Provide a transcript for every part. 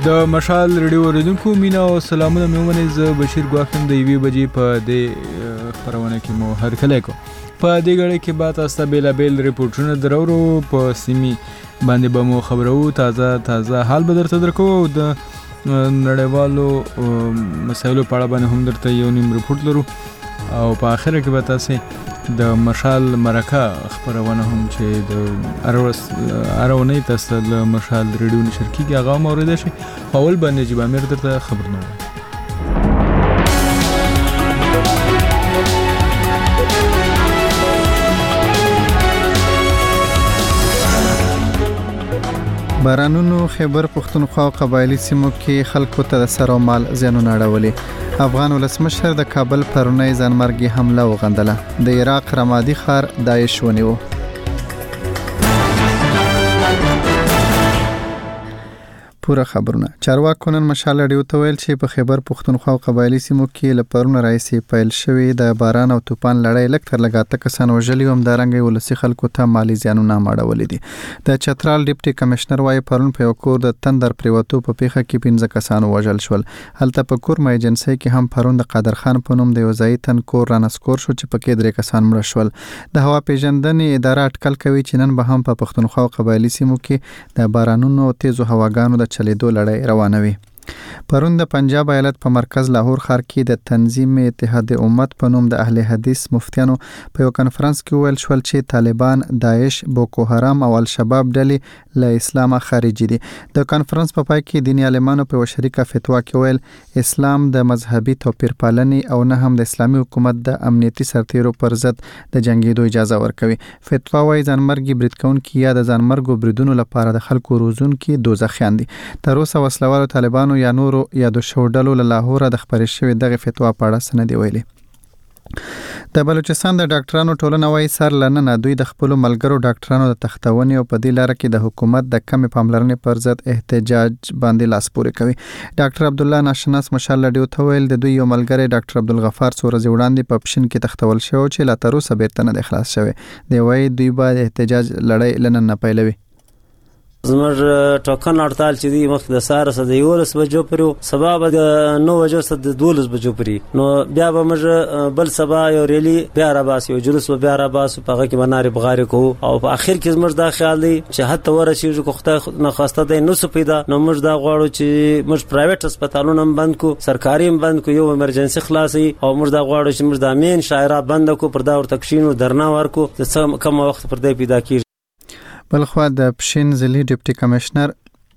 د مشال ریډیو اوریدونکو مینا او سلامونه مې ومنئ. زه بشیر ګواکم د 1 بجې په دې خپرونه کې مو هرکلی کوم. په دې غړي کې به تاسو ته بیلابیل ریپورټونه درورو په سیمې باندې به مو خبرو، تازه حال به درته درکو او د نړیوالو مسایلو په اړه باندې هم درته یو نیم ریپورټ لرو او په اخره کې به تاسو د مشال مرکه خبرونه هم چې د اړونی تاسو د مشال ریډیو نشر کیږي هغه هم اوریدئ شي. اول باندې چې امیر درته خبرونه بارانونو خیبر پختونخوا او قبایلی سیمو کې خلکو ته د سر او مال زیانونه اړولي. افغان ولسمشر د کابل پرونی ځانمرګي حمله وغندله. د عراق رمادي ښار داعش ونیو. پوره خبرونه چارواکو نن مشال ریډیو ته ویل چې په خیبر پختونخوا او قبایلی سیمو کې له پرونه راځي پیل شوی د باران او طوفان لړۍ لکتر لګاته کسان وژلي هم دارنګي ولسی خلکو ته مالی زیانونه ماړولې دي. د چترال ډیپټي کمشنر وايي پرون په کور د تندر پریوتو په پیخه کې 15 کسان وژل شول. هلته په کورما ایجنسی کې هم پرون د قادر خان په نوم د یوځای تن کور رانسکور شو چې پکې 3 کسان مړ شول. د هوا پیژندنې اداره اټکل کوي چې نن به هم په پختونخوا او قبایلی سیمو کې د بارانونو او تیزو هواګانو د چلیدو لړۍ روانوي. پرون د پنجاب ایالت په مرکز لاهور ښار کې د تنظیم اتحاد امت په نوم د اهل حدیث مفتیانو په یو کانفرنس کې ویل شول چې طالبان، داعش، بوکو حرام او الشباب ډلې له اسلام خارجي دي. د کانفرنس په پای کې دیني عالمانو په شریکه فتوا کې ویل اسلام د مذهبي توپیر پالنې او نه هم د اسلامي حکومت د امنیتي سرتیرو پر ضد د جنگیدو اجازه ورکوي. فتوا وايي ځانمرګي برید کوونکي یا د ځانمرګو بریدونو لپاره د خلکو روزونکي دوزخیان دي. تر اوسه وسلوالو طالبانو یا نورو یا د شوډلو له لاهور د خبرې شوې دغه فتوا په اړه سند ویلي. د بلوچستان د ډاکټرانو ټولنه وايي سر لننه دوی د خپل ملګرو ډاکټرانو د تختونې او په دې لار کې د حکومت د کم پاملرنې پر ضد احتجاج باندې لاس پورې کوي. ډاکټر عبد الله ناشناس مشال ډیو ته ویل د دوی یو ملګری ډاکټر عبدالغفار څورزي وړاندې په پښین کې تختول شو چې لا تر اوسه بیرته نه خلاص شوی. دی وايي دوی باید احتجاج لړۍ لننه پیلوي. زمر ټاکن هړتال چې دی مخ د سار سره د 11 بجو پرو سبب د 9 بجو سره د 12 بجو پرې نو بیا به موږ بل سبا یو ریلی بیا را باس یو جلوس بیا را باس په هغه کې بناري بغاری کو او په اخر کې زمر دا خیال دی چې حتی ورشي کوخته نه خواسته دی نو سپیدا نو موږ دا غواړو چې موږ پرایویټ هسپتالونه بند کو، سرکاري بند کو، یو ایمرجنسي خلاصي او موږ دا غواړو چې موږ د امین شاعرات بند کو پر دا ور تکشینو درنا ورکو چې کوم وخت پر دې پیدا کیږي. بلخوا د پښین ضلعي ډیپټي کمشنر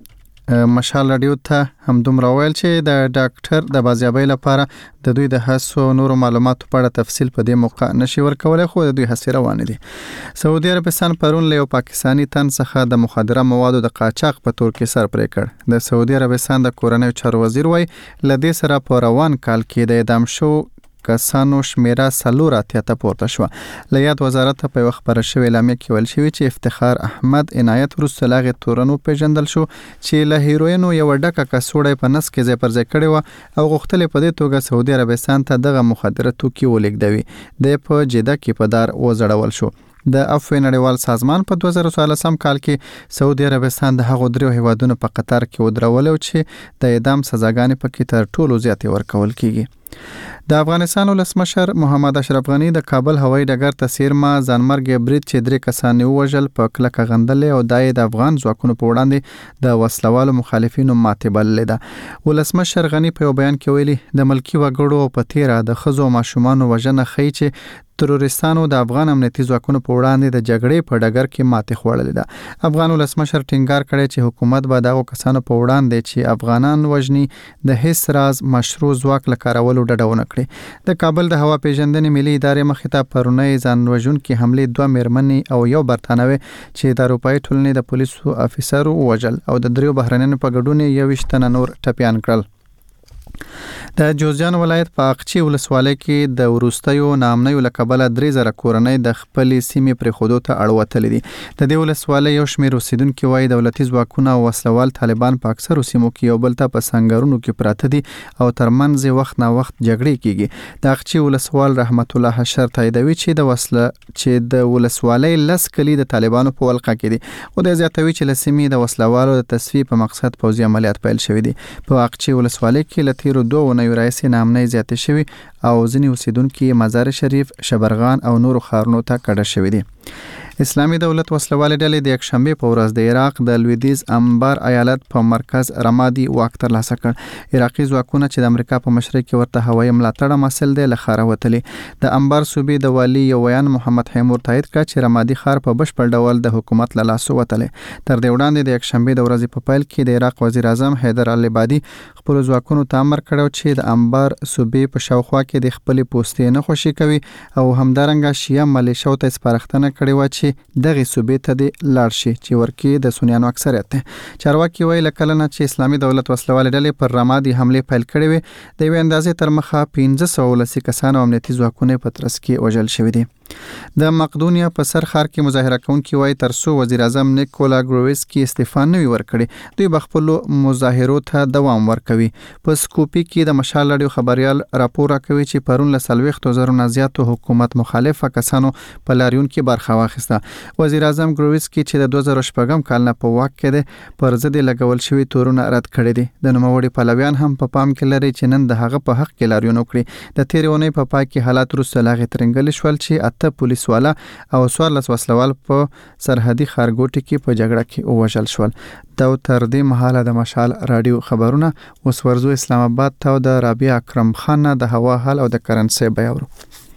مشال ریډیو ته هم دومره ویل چې د ډاکټر د بازیابۍ لپاره د دوی د هڅو نورو معلوماتو په اړه تفصیل په دې موقع نشي ورکولای، خو د دوی هڅې روانې دي. سعودي عربستان پرون له یو پاکستانی تن څخه د مخدره موادو د قاچاق په تور کې سر پرې کړ. د سعودي عربستان د کورنیو چارو وزیر وايي له دې سره په روان کال کې د اعدام شو کسانو شمیره 4 پورته شو. له یاد وزارت په یو خبر شوی اعلامیه کې ویل شوی چې افتخار احمد عنایت وروسته لاغه تورنو پیژندل شو چې له هیروینو یو ډکه کڅوړې په نس کې ځای پر ځای کړی و او غوښتل په دې توګه سعودي عربستان ته دغه مخدره توکي ولېږدوي. د په جده کې په دار وزړول شو. د عفو نړیوال سازمان په 2014 کال کې سعودي عربستان د هغو 3 هیوادونو په قطار کې ودرول چې د اعدام سزاګانې پکې تر ټولو زیاتې ورکول کیږي. د افغانستان ولسمشر محمد اشرف غنی د کابل هوایي ډګر ته سیرما ځانمرګي برید چې 3 کسان وژل په کلکه غندلې او د افغان ځواکونو په وړاندې د وسلوالو مخالفینو ماتې بللې ده. ولسمشر غنی په بیان کې ویلي د ملکی وګړو په تیره د خزو ماشومان وژنه خي چې تروریستانو د افغان امنیتي ځواکونو په وړاندې د جګړې په ډګر کې ماتې خوړلې ده. افغان ولسمشر ټینګار کړی چې حکومت به دغه کسانو په وړاندې چې افغانان وژني د هیڅ راز مشروع ځواک لکارولو ډډه ونه کړي. د کابل د هوا پیژندنې ملي ادارې مخې ته پرونی ځان وژونکي حملې 2 میرمنې او یو برتانوي چې د اروپایي ټولنې د پولیسو افیسر وژل او د 3 بهرنیانو په ګډون 21 تنه نور ټپیان کړل. د جوزجان ولایت په اقچی ولسوالۍ کې د وروستیو نامنیو له کبله 3000 کورنۍ د خپلې سیمې پرې خودو ته اړوتلې دي. د دې ولسوالۍ یو شمېر اوسیدونکو وايي دولتي ځواکونه او وسلوال طالبان په اکثرو سیمو کې یو بل ته په سنگرونو کې پراته دي او ترمنځ وخت نه وخت جګړې کیږي. د اقچی ولسوال رحمت الله حشر تاییدوي چې د ولسوالۍ لس کلی د طالبانو په ولقه کې دي. او د زیاتوي چې لسمې د وسلوالو د تصفیه په مقصد پوځي عملیات پیل شوې دي. په اقچی ولسوالۍ کې له تیرو 2 اونیو راځي نامنۍ زیاتې شوي او ځینې اوسیدونکو مزار شریف، شبرغان او نورو ښارونو ته کډه شوي دي. اسلامي دولت وسلوالې ډلې د یکشنبه په ورځ د عراق د لویدیز انبار ایالت په مرکز رمادي واک ترلاسه کړ. عراقي ځواکونه چې د امریکا په مشرۍ کې ورته هوایي ملاتړ مسل دی لخره وتلې. د انبار صوبې د والی یویان محمد حیمور تایید کړ چې رمادي ښار په بشپړ ډول د حکومت له لاسه وتلې. تر دې وړاندې د یکشنبه د ورځې په پیل کې د عراق وزیر اعظم حیدر العبادي خپل ځواکونو ته امر کړو چې د انبار صوبې په شاوخوا کې د خپل پوستې نه خوشي کوي او همدارنګه شیعه ملیشو ته سپارښتنه کړې و چې دغه صوبې ته د لاړ شي چې ورکی د سنیانو اکثریت ده. چارواکي وایي لکه نه چې اسلامي دولت وسلوال ډلې پر رمادي حمله پیل کړې وي د یو اندازې تر مخه 1500 کسان او امنیتي ځواکونه په ترڅ کې وژل شوي دي. د مقدونیا په سر ښار کې مظاهره کوونکي وایي ترڅو وزیر اعظم نیکولا ګروویسکی استعفا نه ورکړي دوی بخپل مظاهرو ته دوام ورکوي. په سکوپي کې د مشال رادیو خبريال راپور راکوي چې پرون له 40,000 نه زیاتو حکومت مخالفه کسانو په لاریون کې برخه واخیسته. وزیر اعظم ګروویسکی چې د 2014 کال نه په واک کې دی پر ضد لګول شوی تورونه رد کړي دي. د نوموړي پلویان هم په پام کې لري چې نن د هغه په حق کې لاریون وکړي. د تیرونې په پای کې حالات وروسته لاغې ترنګل شول چې ته پولیس والا او 14 وسلوال په سرحدي خارګوټي کې په جګړه کې وژل شول. دا تر دې مهاله د مشال رادیو خبرونه اوس ورزو اسلام آباد ته د رابعه اکرم خان د هوا حال او د کرنسي بیاورو.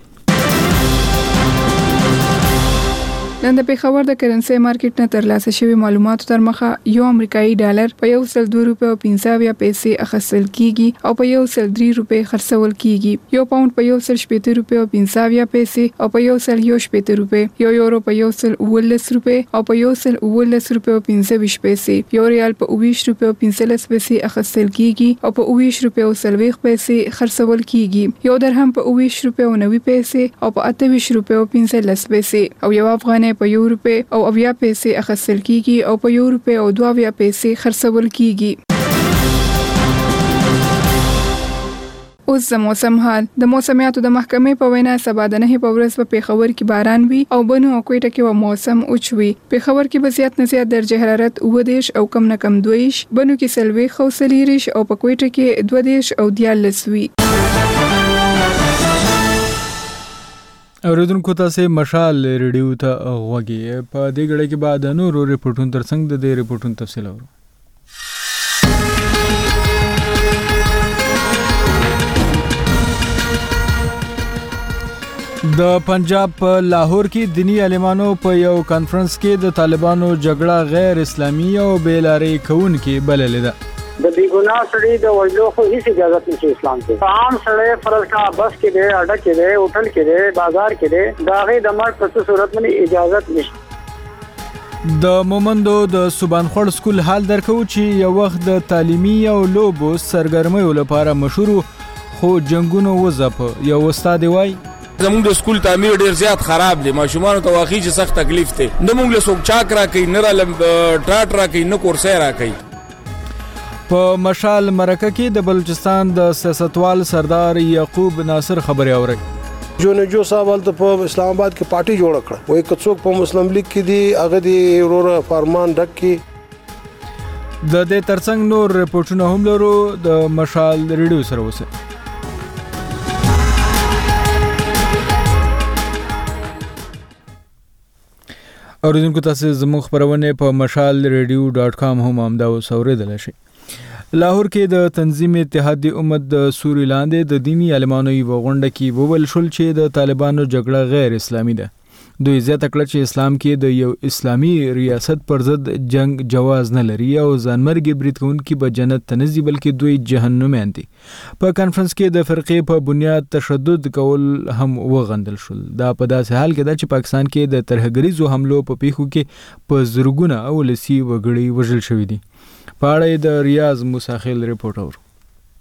نن د پیښور د کرنسي مارکیټ نه ترلاسه شوی معلوماتو تر مخه یو امریکایي ډالر په 102 روپیو 50 پیسې اخیستل کیږي او په 103 روپۍ خرڅول کیږي. یو پاوند په 170 روپیو 50 پیسې او په 118 روپۍ، یو یورو په 119 روپۍ او په 119 روپیو 25 پیسې، یو ریال په 20 روپیو 15 پیسې اخیستل کیږي او په 20 روپیو 30 پیسې خرڅول کیږي. یو درهم په 20 روپیو 90 پیسې او په 28 روپیو 15 پیسې او یو افغانۍ په 1 روپۍ او 80 پیسې اخیستل کیږي او په 1 روپۍ او 2 پیسې خرڅول کیږي. اوس د موسم حال. د موسمیاتو د محکمې په وینا سبا د 9 په ورځ په پیښور کې باران وي او بنو او کوټه کې و موسم اوچوي. پیښور کې به زیات نه زیات درجه حرارت 19 او کم نه کم 2، بنو کې 40 او 30 او په کوټه کې 12 او 14 وي. اوریدونکو تاسو مشال ریډیو ته غوږی په دې غړي کې بعد نورو ریپورتونو ترڅنګ د دې ریپورتونو تفصیل اورو. د پنجاب په لاهور کې دینی عالمانو په یو کانفرنس کې د طالبانو جګړه غیر اسلامي او بیلارې کوونکې بللې ده. د بیګناه سړي د وژلو خو هیڅ اجازه نشته اسلام کې. عام سړی فرض کا بس کې دی، اډه کې دی، هوټل کې دی، بازار کې دی، دا غي د مرګ په صورت باندې اجازه نشته. د مومندو د سبانخور سکول حال درکو چې یو وخت د تعلیمي او لوبو سرګرمیو لپاره مشهور خو جنگونو وځپ. یو استاد وای زموږ د سکول تعمیر ډیر زیات خراب دی، ماشومان ته واقعي چې سخت تکلیف دی. نه موږ له څوک چاک را کوي، نه را ټاټ را کوي، نه کورسې را کوي. په مشال مرکه کې د بلوچستان د سیاستوال سردار یعقوب ناصر خبري اوري. جو صاحب ته په اسلام آباد کې پارټي جوړ کړه، وای کڅوک په مسلم لیگ کې دی هغه دی ورور فرمان ډک کې. د دې ترڅنګ نور ریپورتونه هم لرو د مشال ریډیو سره وسه. اوریدونکو تاسو زموږ خبرونه په mashalradio.com هم امدا اوریدل شي. لاهور کې د تنظیم اتحاد امت د سوري لاندې د دینی عالمانو یو غونډه کې وویل شول چې د طالبانو جګړه غیر اسلامي ده. دوی زیاته کړه چې اسلام کې د یو اسلامي ریاست پر ضد جنگ جواز نه لري او ځانمرګي بریدونکو به جنت ته نه ځي بلکې دوی جهنم دي. په کانفرنس کې د فرقې په بنیاد تشدد کول هم وغندل شول. دا په داسې حال کې ده چې پاکستان کې د ترهګریزو حملو په پیښو کې په زرګونه او لسی وګړي وژل شوي دي. په اړه د ریاض موسی خیل ریپورت اور.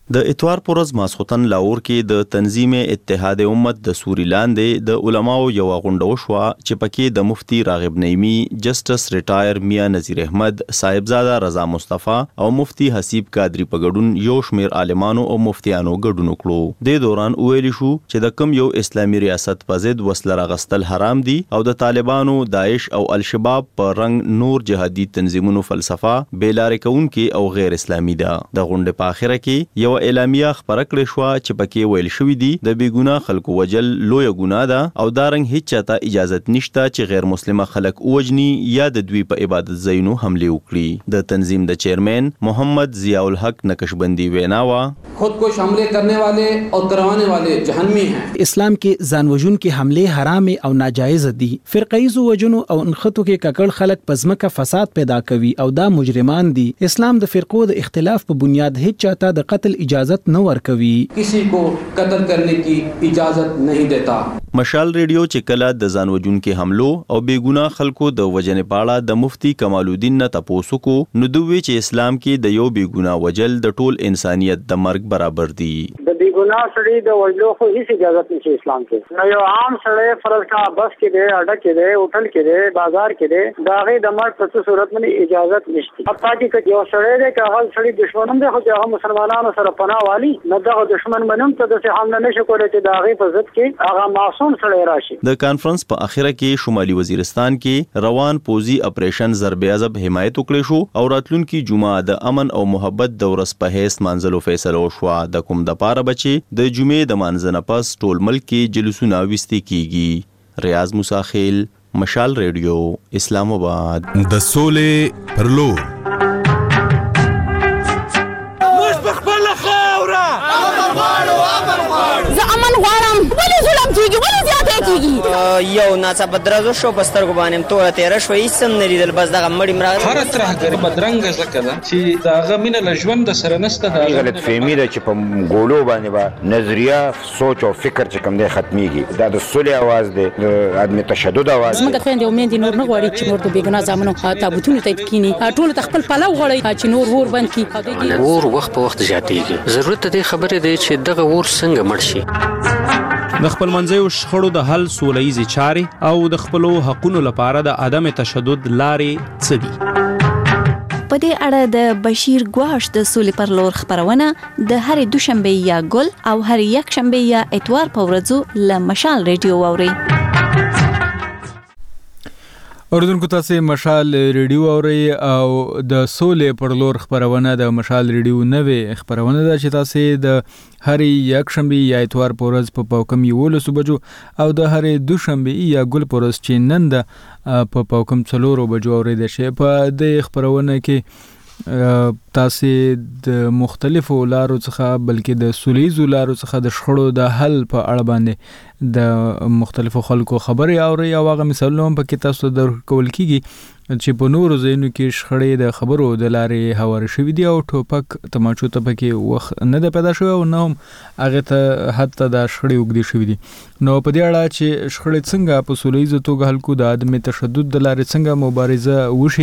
د اتوار پورز ماسختن لاهور کې د تنظیم اتحاد امت د سوري لاندې د علماو یو غونډه وشوه چې پکې د مفتی راغب نعیمی، جسټس ریټایر میاں نذیر احمد، صاحبزاده رضا مصطفی او مفتی حسیب قادری په ګډون یو شمیر عالمانو او مفتیانو ګډون وکړو. د دوران ویل شو چې د کم یو اسلامي ریاست په ضد وسله راغستل حرام دي او د طالبانو، داعش او الشباب په رنګ نور جهادي تنظیمونو فلسفه بیلارې کوونکې او غیر اسلامي ده. د غونډې په اخره کې یو اعلامیه خبره کړې شو چې پکې ویل شوی دی د بیګناه خلکو وجل لوی ګناه ده او دا رنګ هیڅ چاته اجازه نشته چې غیر مسلمه خلک وجني یا د دوی په عبادت ځایونو حمله وکړي. د تنظیم د چیرمن محمد ضیاء الحق نقشبندی ویناوا خودکش حمله کرنے والے اور کروانے والے جہنمی ہیں. اسلام کې ځان وژونکي حمله حرام او ناجایز دي. فرقیزو وجنو او انخطو کې ککړ خلک پزمکه فساد پیدا کوي او دا مجرمان دي. اسلام د فرقو د اختلاف په بنیاد هیڅ چاته د قتل اجازت نه ورکوي. کسی کو قتل کرنے کی اجازت نہیں دیتا. مشال ریډیو چې کله د ځان وژونکي حملو او بیګناه خلکو د وجنې پاړه د مفتی کمال الدین نه تاسو کو نو دوی چې اسلام کې د یو بیګناه وجل د ټول انسانیت د مرګ برابر دي. د بیګناه سړي د وجلو خو هیڅ اجازت نشي اسلام کې. نو یو عام سړی فرض کا بس کې دی، اډه کې دی، هوټل کې دی، بازار کې دی، دا غي د مرګ په صورت باندې اجازت نشته. حتی چې یو سړی دی که هغه سړی دشمنم دی خو هغه مسلمانانو سره پناه والی نه دغه دشمن منم ته د حمله نشي کولای چې دا غي په ضد کې هغه معصوم سړی راشي. د کانفرنس په اخره کې شمالي وزیرستان کې روان پوزي اپریشن ضرب عضب حمایت وکړي شو او راتلونکي جمعه د امن او محبت د ورځ په هیڅ منځلو فیصله وشو. د کوم د پاره بچي د جمعې د مانځنه پس ټول ملک کې جلوسونه وستي کیږي. ریاض موسی خیل، مشال ریډیو، اسلام آباد. د سولې پر لور یو ناڅاپه درزو شو په سترګو باندې توره تیره شوه، هېڅ هم نه لیدل، بس دغه مړي مراغله. هره ترهګري بدرنګه ځکه ده چې د هغه مینه له ژونده سره نشته. د غلطفهمي ده چې په ګولو باندې به نظریه، سوچ او فکر چې کوم دی ختمیږي. دا د سولې اواز دی، د عدم تشدد اواز دی. زموږ خویندې او میندې نور نه غواړي چې نور د بېګناه زامنو تابوتونو ته کښېني. ټولو ته خپل پلو غواړي چې نور اور بند کړي. اور وخت په وخت زیاتېږي. ضرورت د دې خبرې دی چې دغه اور څنګه مړ شي. د خپل منځیو شخړو د حل سوله‌ییزې چارې او د خپلو حقونو لپاره د عدم تشدد لارې څه دي؟ په دې اړه د بشیر ګواش د سولې پر لور خبرونه د هرې دوشنبه یا ګل او هر یک شنبه یا اتوار په ورځو له مشال ریډیو واورئ. اوردونکو تاسو مشال ریډیو اورئ او د سولې پر لور خبرونه د مشال ریډیو نوې خبرونه ده چې تاسو د هرې یک شنبه یا اتوار په ورځ په پاوکم 11 بجو او د هرې دوشنبه یا ګل په ورځ چې نن ده په پاوکم 4 بجو اورئ شي. په دې خبرونه کې تاسو د مختلفو لارو څخه بلکې د سولېزو لارو څخه د شخړو د حل په اړه باندې د مختلفو خلکو خبرې اوري او هغه مثالونه هم پکې تاسو درکول کیږي چې په نورو ځایونو کې شخړې د خبرو د لارې هوار شوي دي او ټوپک تماچو ته پکې وخت نه ده پیدا شوی او نه هم هغې ته حتی دا شخړې اوږدې شوي دي. نو په دې اړه چې شخړې څنګه په سولهییزه توګه حل کړو، د عدم تشدد د لارې څنګه مبارزه وشي،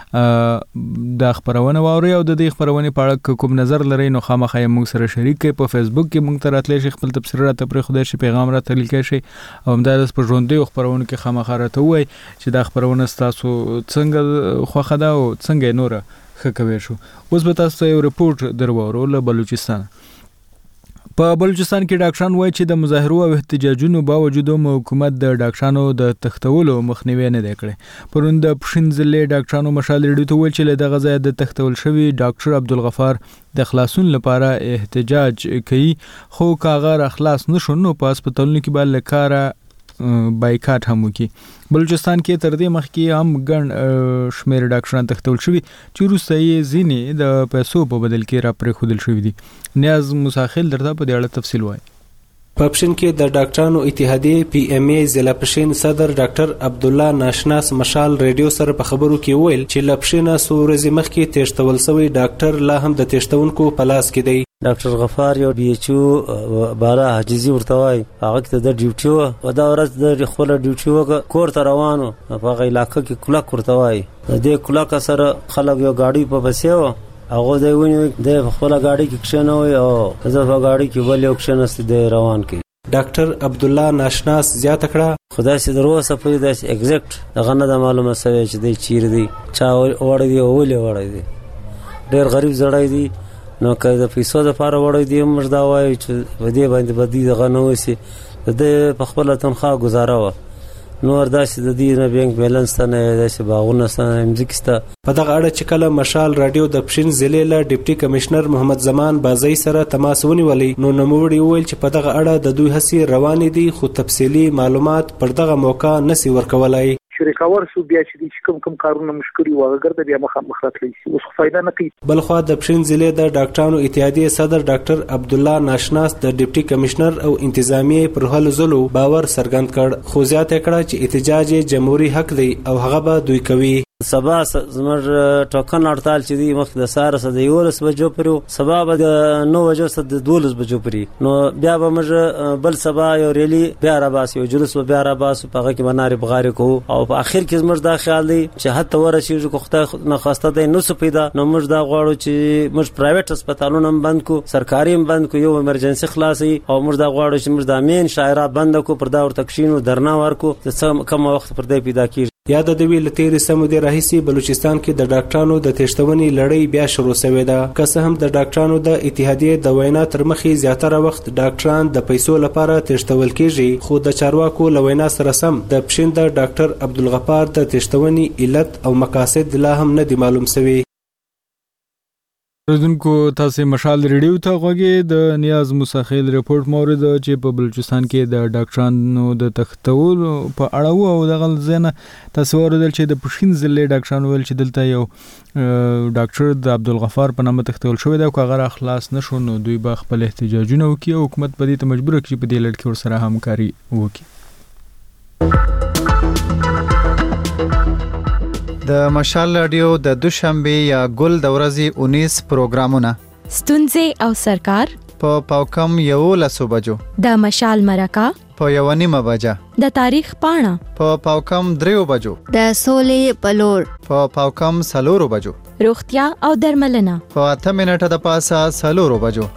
دا خبرونه واورئ او د دې خبرونې په اړه کوم نظر لرئ نو خامخا یې موږ سره شریک کړئ. په فیسبوک کې موږ ته راتلی شي، خپل تبصره راته پرېښودی شي، پیغام راته لیکلی شي او همداراز په ژوندیو خبرونو کې خامخا راته ووایئ چې دا خبرونه ستاسو څنګه خوښه ده او څنګه یې نوره ښه کوی شو. اوس به تاسو ته یو رپورټ در واورو له بلوچستان. په بلوچستان کې ډاکټران وایي چې د مظاهرو او احتجاجونو باوجود هم حکومت د ډاکټرانو د تښتولو مخنیوی نه دی کړی. پرون د پښین ضلع ډاکټرانو مشال ریډیو ته وویل چې له دغه ځایه د تښتول شوي ډاکټر عبدالغفار د خلاصون لپاره احتجاج کوي، خو که هغه راخلاص نه شو نو په هسپتالونو کې به له کاره بایکاټ هم وکړي. بلوچستان کې تر دې مخکې هم ګڼ شمېر ډاکټران تښتول شوي چې وروسته یې ځینې د پیسو په بدل کې را پرېښودل شوي دي. نیاز مساخیل درته په دې اړه تفصیل وایي. په پښین کې د ډاکټرانو اتحادیې پی ام ای ضلع پښین صدر ډاکټر عبدالله ناشناس مشال ریډیو سره په خبرو کې ویل چې له پښینه څو ورځې مخکې تښتول شوی ډاکټر لا هم د تښتونکو په لاس کې دی. ډاکټر غفار یو بي ایچ او بالا حاجزي ورته وای، هغه ته د ډیوټي و دا ورځ د خپل ډیوټي و کور ته روانو په هغه علاقې کې کلک ورته وای. د کلک سره خلک یو گاډي په بسیو هغه دی ونی د خپل گاډي کې کښنوي او زه په گاډي کې بل یو کښنست دی روان کی. ډاکټر عبدالله ناشناس زیاته کړه خدای سي دروسه په دې ایگزیکټ دغه نه معلومه سوي چې دی چیر دی چا وړ دی او ولې وړ دی ډېر غریب زړای دی نو که د پیسو د پاره وړ دی موږ دا وایو چې ودی باندې بدی دغه نه وسی د په خپل تنخواه گزاره و نور داسې د دې نه بانک بیلانس ته نه داسې باغونه سره امزکسته. په دغه اړه چې کله مشال رادیو د پښین ضلع له ډیپټي کمشنر محمد زمان بازی سره تماس ونیولی نو نوموړي وویل چې په دغه اړه د دوی هڅې روانې دي خو تفصیلي معلومات پر دغه موقع نسی ورکولای. شریکاور شو بیا چې کوم کارونه مشکل وي هغه ګرځي بیا مخ راتلی شي اوس فائدہ نه کوي. بلخوا د پښین ضلع د ډاکټرانو اتحادیه صدر ډاکټر عبدالله ناشناس د ډیپټي کمشنر او انتظامیه پر هلو زلو باور څرګند کړ خو زیاته کړه چې احتجاج جمهوریت حق دی او هغه به دوی کوي. سبا زمر ټوکن هړتال چې دی مخ د سار سره د 11 بجو پرو سبا به د 9 بجو سره د 12 بجو پري نو بیا به موږ بل سبا یو ریلی بیا را باسي او جلوس بیا را باسو په هغه کې بناري بغاري کو او په اخر کې موږ دا خیال دی چې حتی ورشي کو خدای نه خواسته دی نو څه پیدا نو موږ دا غواړو چې موږ پرایویټ هسپتالونه بند کو سرکاري بند کو یو ایمرجنسي خلاصي او موږ دا غواړو چې موږ د امین شاعرات بند کو پر دا ورته کښینو درنا ورکو چې کم وخت پر دې پیدا کیږي. یاد د ویل تیرې سمودي راهیسي بلوچستان کې د ډاکټرانو د تشتونی لړۍ بیا شروع شوې ده که څه هم د ډاکټرانو د اتحادیه د وینا تر مخې زیاتره وخت ډاکټران د پیسو لپاره تشتول کیږي خو د چارواکو لوینا سره سم د پښین د ډاکټر عبدالغفار د تشتونی علت او مقاصد لا هم نه دي معلوم شوي. رودونکو تاسو مشال ریډیو ته غوږی د نیاز موسیخیل رپورت مورد چې په بلوچستان کې د ډاکټرانو د تختول په اړه او د غلزنه تاسو ورودل چې د پښین ضلع ډاکټرانو ول چې دلته یو ډاکټر د عبدالغفار په نامه تختول شوی دا کو هغه خلاص نشو نو دوی به خپل احتجاجونه وکړي او حکومت په دې ته مجبور کړي په دې لړ کې ورسره همکاري وکړي. د مشال رادیو د دوشنبه یا ګل د ورځې 19 پروګرامونه ستونزې او سرکار په پاوکم 11 بجو د مشال مرکه په 1:30 بجه د تاریخ پاڼه په پاوکم 3 بجو د سولې پلور په پاوکم 4 بجو روغتیا او درملنه په 8 منټه د پاسه 4 بجو.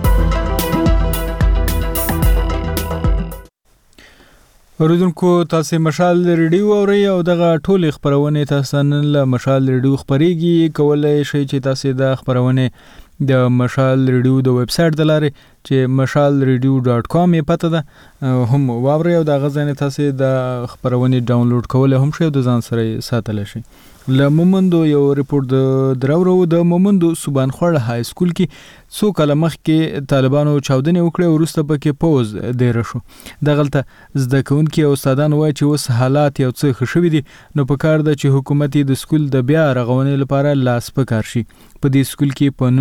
اوریدونکو تاسو مشال ریډیو اورئ او دغه ټول خبرونه تاسو نن له مشال ریډیو خبريږي کولای شئ چې تاسو د خبرونه د مشال ریډیو د ویب سټ د لارې چې mashalradio.com یې پته ده هم واورئ او د غزنه تاسو د خبرونه ډاونلوډ کولای هم شئ او د ځان سره ساتل شئ. لمومندو یو ریپورت درورو د مومندو سبحان خور های سکول کې څو کله مخکې طالبانو چاودنې وکړې ورسته پکې پوز ډیر شو دغلته زده کوونکي او استادان وایي چې اوس حالات یو څه ښه شوي دي نو په کار ده چې حکومت د سکول د بیا رغونې لپاره لاس په کار شي. په دې سکول کې په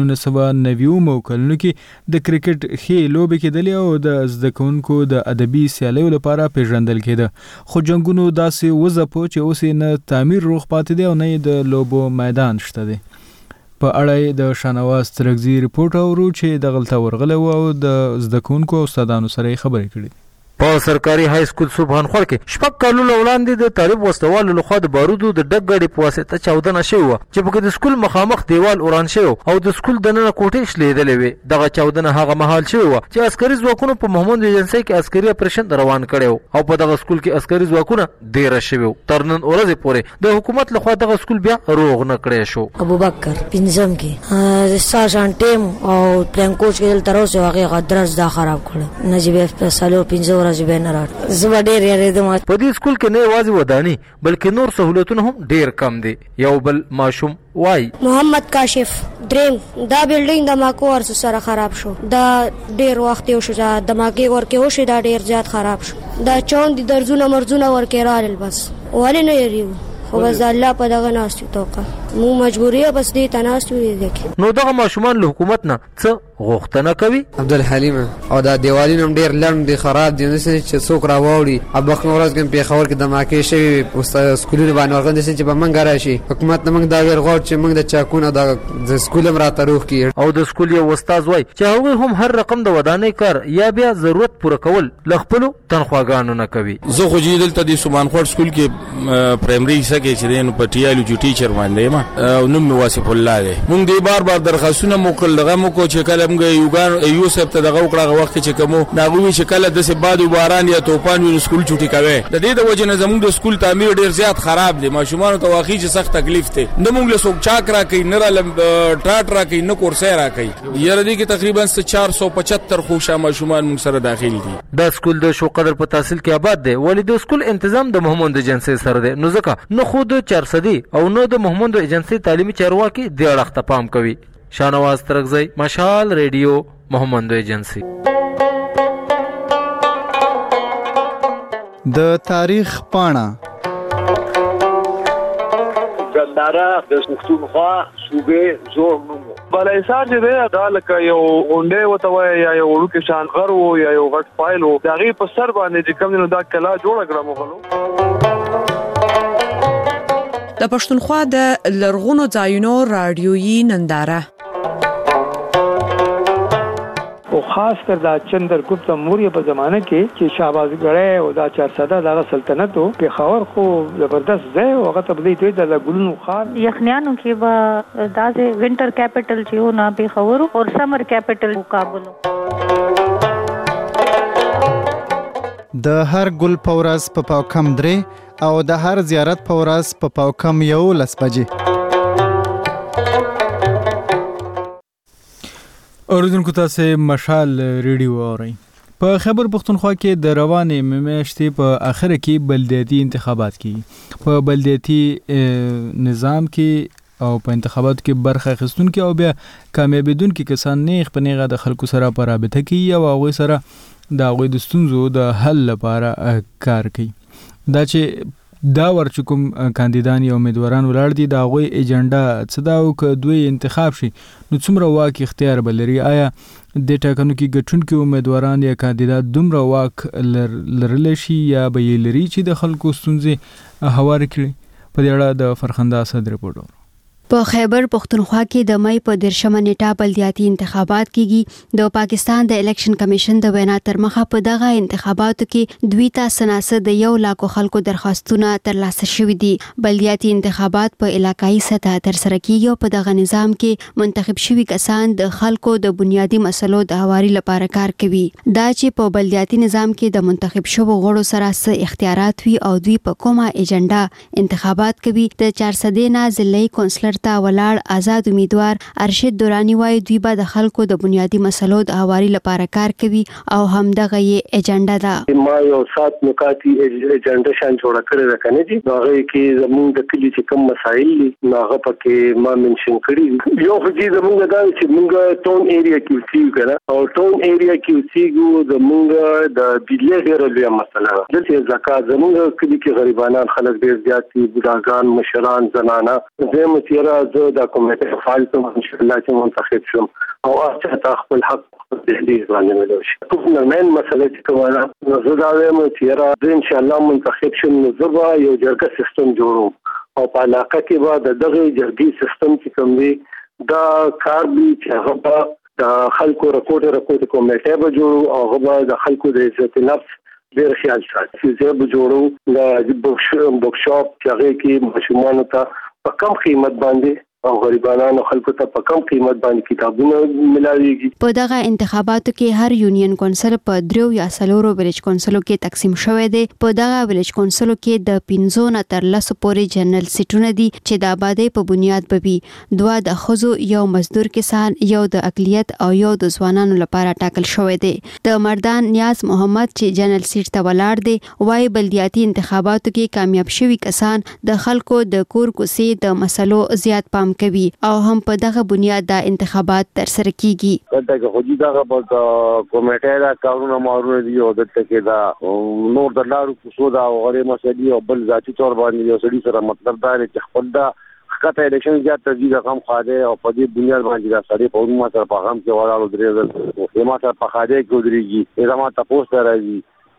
1990 کلونو کې د کرکټ ښې لوبې کېدلې او د زده کوونکو د ادبي سیالیو لپاره پیژندل کېده خو جنگونو داسې وځپو چې اوس نه تعمیر روغ پاتې دی او نه د لوبو میدان شته دی. په اړه د شانواز ترغزی ریپورت اورو چې د غلطه ورغله او د زده کوونکو او استادانو سره خبرې کړې. په سرکاري های سکول سبحان خور کې شپږ کالونه وړاندې د طالب وسوالو لخوا د بارودو د ډګ غړي په واسطه چاودنه شوې وه چې پکې د سکول مخامخ دیوال وران شوی او د سکول دننه کوټې شلیدلې وې. دغه چاودنه هغه مهال شوې وه چې عسکري ځواکونو په محمود ایجنسۍ کې عسکري اپریشن روان کړی او په دغه سکول کې عسکري ځواکونه ډېره شوي تر نن ورځې پورې د حکومت لخوا دغه سکول بیا روغ نه کړی شو. ابوبکر پنځم کې ساجان ټیم او پلان کوچ کې تر اوسه هغه غدرز دا خراب کړ نجیب فیصلو 15 ورځې به نه راټ زما ډېر یریدم. په دې سکول کې نه یوازې ودانی بلکې نور سہولتونه هم ډېر کم دي. یو بل ماشوم وای محمد کاشف دریم دا بلډینګ د ماکو ورس سره خراب شو دا ډېر وخت یو شو د ماګي ورکه وشو دا ډېر زیات خراب شو دا چون دي درزونه مرزونه ورکه رال بس ولې نه یریو خو بس الله په دغه ناستو توګه مو مجبوریه بس دې تناستو دي. نو دغه ماشومان له حکومت نه څه غوښتنه کوي. عبدالحلیم او دا دیوالینو ډیر لړم دي خراب دي نسې چې څوک راوړي ابخ نورز کوم په خبر کې د ماکې شوی او سکولونه باندې ورغند چې په منګ راشي حکومت نه موږ دا ور غوړ چې موږ د چاکونه د سکول مراتب روخ کی او د سکول یو استاد وای چې هغه هم هر رقم د ودانۍ کار یا بیا ضرورت پوره کول لخپل تنخواګانو نه کوي. زه خو جې دلته د سبحان خور سکول کې پرایمري حصہ کې چې دین په ټیالو جو ټیچر باندې ما او نوم واسف الله دی. مونږ دی بار درخواستونه موکل دغه مو کو چې کله موږ یوسف ته دغه وکړه وخت چې کوم ناغوي چې کله د سباد باران یا توپان وي سکول چټي کوي. د دې د وجه نه زموږ د سکول تعمیر ډیر زیات خراب دی. ماشومان ته واقعي چې سخت تکلیف ته نه مونږ له څوک چاک را کوي نه را ټاټ را کوي نه کورسې را کوي. یره دي کې تقریبا 475 خوشا ماشومان مونږ سره داخل دي. دا سکول د شو قدر په تحصیل کې آباد دی ولی د سکول تنظیم د محمد ایجنسی سره دی نو ځکه نو خود 400 او نو د محمد ایجنسی تعلیمي چارواکي د اړخ ته پام کوي. شاهنواز ترغزی مشال ریډیو محمد ایجنسی. د تاریخ پاڼه ګنداره د پښتونخوا صوبې زور نوم بلایسار چې دی دا لکه یو اونډه وته وای یا یو وړوکی شان غر وو یا یو غټ فایل وو د هغې په سر باندې چې کوم دا کلا جوړه کړه مغلو. د پښتونخوا د لرغونو ځایونو رادیويي ننداره او خاص کر دا چندرګپت موریا په زمانه کې چې شهبازګړی او دا 400 دغه سلطنت او پېښور خو زبردست ځای او هغه ته بدی دوی د ګلونو خار یخنیانو کې به داسې وینټر کیپټل چې و نه پېښور او سمر کیپټل کابل. د هر ګل پورز په پاوکم درې او د هر زیارت پورز په پاوکم 11 بجې. اوریدونکو تاسو مشال ریډیو اورئ. په خیبر پختونخوا کې د روانې میاشتې په اخر کې بلدیاتي انتخابات کیږي. په بلدیاتي نظام کې او په انتخاباتو کې برخه اخیستونکي او بیا کامیابیدونکي کسان نیغ په نیغه د خلکو سره په رابطه کې او هغوی سره د هغوی د ستونزو د حل لپاره کار کوي. دا چې دا ورچکم کاندیدان یا امیدواران ولاړ دي د هغوی ایجنډا څه دا او که دوی انتخاب شي نو څومره واک اختیار به لري. آیا د ټاکنو کې ګټونکي امیدواران یا کاندیدات دومره واک لرلی شي یا به یې لري چې د خلکو ستونزې هوارې کړي؟ په دې اړه د فرخنده اسد رپورټ. په خیبر پختونخوا کې د مې په 13 نیټه بلدیاتي انتخابات کیږي. د پاکستان د الیکشن کمیشن د وینا تر مخه په دغه انتخاباتو کې دوی ته سناسه د 1 لک خلکو درخواستونه ترلاسه شوې دي. بلدیاتي انتخابات په علاقايي سطح تر سره کیږي او په دغه نظام کې منتخب شوي کسان د خلکو د بنیادی مسلو د هواري لپاره کار کوي. دا چې په بلدیاتي نظام کې د منتخب شوو غړو سره څه اختیارات وي او دوی په کومه ایجنډا انتخابات کوي. د 400 نه ضلعي کونسلر ته ولاړ آزاد امیدوار ارشد دورانی وایي دوی به د خلکو د بنیادی مسلو د هواري لپاره کار کوي او همدغه یې ایجنډا ده. ما یو سات نکاتی ایجنډا شان جوړ کړی ده کنه دي هغه کې زموږ د کلی چې کوم مسایل دي هغه پکې ما منشن کړی. یو خو دې زموږ دا چې موږ ټاون ایریا کې اوسېږو کنه او ټاون ایریا کې اوسېږو زموږ د بجلی ډېره لویه مسله ده. دلته زکات زموږ کلی کې غریبانان خلک ډېر زیات دي بوډاګان مشران زنانه زه متیرا زه د کومیټې فعال ته ان شاء الله چې منتخب شم او اته خپل حق تحديد باندې ملوي شي. کومه من مسله چې کومه نو زه دا وایم چې ان شاء الله منتخب شم نو زه یو جرګه سیستم جوړوم او په علاقه کې به د دغه جرګي سیستم چې کوم دی دا کار به چې هغه د خلکو رپورټ کومیټه به جوړو او هغه د خلکو د عزت نفس ډیر خیال ساتي. چې به جوړو د بوک شاپ چې هغه کې ماشومان ته په کم قیمت باندې او غریبانو خلکو ته په کم قیمت باندې کتابونه ملاويږي. په دغه انتخاباتو کې هر یونین کونسل په 3 یا 4 ویلیج کونسلو کې تقسیم شوی دی. په دغه ویلیج کونسلو کې د 15 نه تر 10 پورې جنرال سیټونه دي چې د آبادی په بنیاد بوي. 2 د خزو یو مزدور کسان یو د اقلیت او یو د ځوانانو لپاره ټاکل شوی دی. د مردان نیاز محمد چې جنرال سیټ ته ولاړ دی وايي بلدیاتي انتخاباتو کې کامیاب شوي کسان د خلکو د کور کوسې د مسلو زیات پام کوي او هم په دغه بنیاد د انتخابات تر سره کیږي. دا خو دا په کومیټه دا کارونه مارونه دي او دلته کې دا نور د لارو کوڅو دا غوړې مسلې او بل ذاتي تور باندې یو سړي سره مطلب دا چې خپل دا خطه الیکشن زیات ترجیح رقم خاده او په دې بنیاد باندې دا سړي په عموما سره په هم کې ولاړو درې ما سره په خاده کې ودرېږي دا ما تاسو ته راځي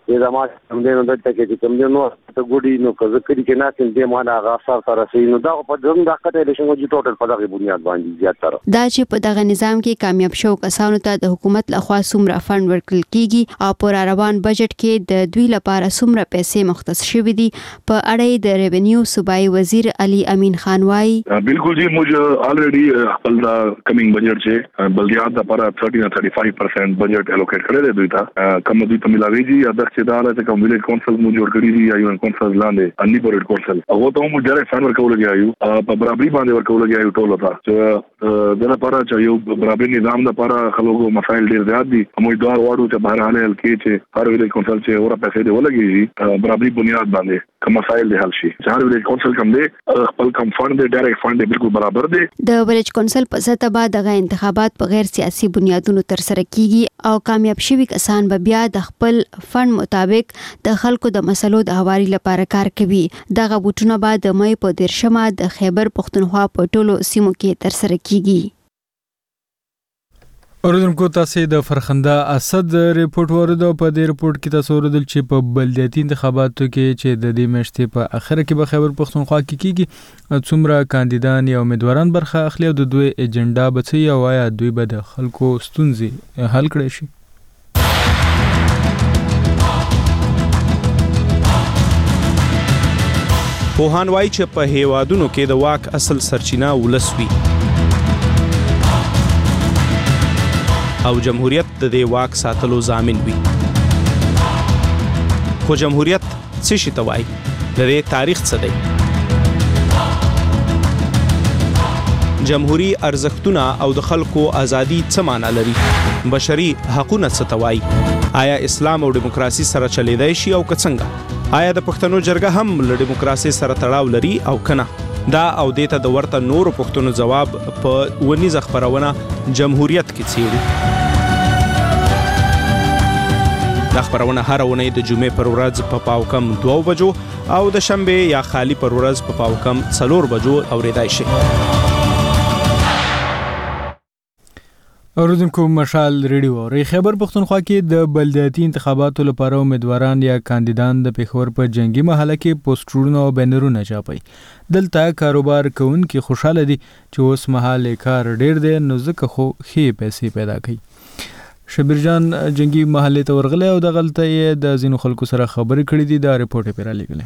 دا ما هم دې نو دته کې چې کوم دې نو ته ګوډي نو کزه کړي کې نه تم دې ما دا غاصر سره سي نو دا په دغه د خطر الیکشن جو ټوټل په دغه بنیاد باندې زیات تر دا چې په دغه نظام کې کامیاب شو کسانو ته د حکومت لخوا څومره فند ورکړل کیږي او پر روان بجټ کې د دوی لپاره څومره پیسې مختص شوې دي په اړه د ریونیو صوبایي وزیر علي امین خان وايي بالکل جی موږ الریډي خپل دا کمینګ بجټ چې بلدیات لپاره 30-35% بجټ الوکیټ کړی دی دوی ته کوم دوی ته ملاوي دي اډر چې دا چې کوم ویلیج کونسل موږ جوړ کړی دي یا یو کونسل لاندې اني بورډ کونسل هغه ته موږ ډایرکټ فند ورکول کېایو په برابرۍ باندې ورکول کېایو ټول ته چې د لپاره چې یو برابرۍ نظام لپاره خلکو مسایل ډیر زیات دي موږ دوار واړو چې بهر حاله کې چې هر ویلیج کونسل چې اورا پیسې دی ولګي برابرۍ بنیاد باندې کوم مسایل دی حل شي چې هر ویلیج کونسل کوم دی خپل کوم فند دی ډایرکټ فند بالکل برابر دی د ویلیج کونسل په سطح باندې دغه انتخابات په غیر سیاسي بنیادونو تر سره کیږي او کامیاب شوي کسان به بیا د خپل فند مطابق د خلکو د مسلو د هواري لپاره کار کوي دغه بوټونه بعد د مې په 13 د خیبر پختونخوا په ټولو سیمو کې تر سره کیږي اوردونکو تاسو د فرخنده اسد ریپورت ورده په دې ریپورت کې تاسو ورده چې په بلدیاتي انتخاباتو کې چې د دې میاشتې په اخر کې به خیبر پختونخوا کې کیږي څومره کاندیدان یا امیدواران برخه اخلي او د دوی ایجنډا به څه یا وایا دوی به د خلکو ستونزې حل کړي شي پوهان وایي چې په هیوادونو کې د واک اصل سرچینه ولس وي او جمهوریت د دې واک ساتلو ضامن وي خو جمهوریت څه شي ته وایي د دې تاریخ څه دی جمهوری ارزښتونه او د خلکو ازادي څه معنی لري بشري حقوقونه څه ته وایي آیا اسلام او دیموکراسي سره چلیدای شي او که څنګه آیا د پښتنو جرګه هم له دیموکراسي سره تړاو لري او کنه دا او دیته د ورته نورو پښتنو جواب په ونیزه خبرونه جمهوریت کې څیړي دا خبرونه هر ونې د جمعې پر ورځ په پاوکم 2 بجو او د شنبه یا خالی پر ورځ په پاوکم 4 بجو اوریدای شي اوردونکو مشال ریډیو ری خیبر پختونخوا کې د بلدیاتي انتخاباتو لپاره امیدواران یا کاندیدان د پیښور په جنگي محله کې پوسټرونه او بینرونه چاپي دلته کاروبار کوونکي خوشاله دي چې اوس مهال کار ډیر دی نو ځکه خو ښې پیسې پیدا کوي شبیرجان جنگي محله ته ورغله او د غلطۍ د زینو خلکو سره خبرې کړې دي دا ریپورت پیرا لګلې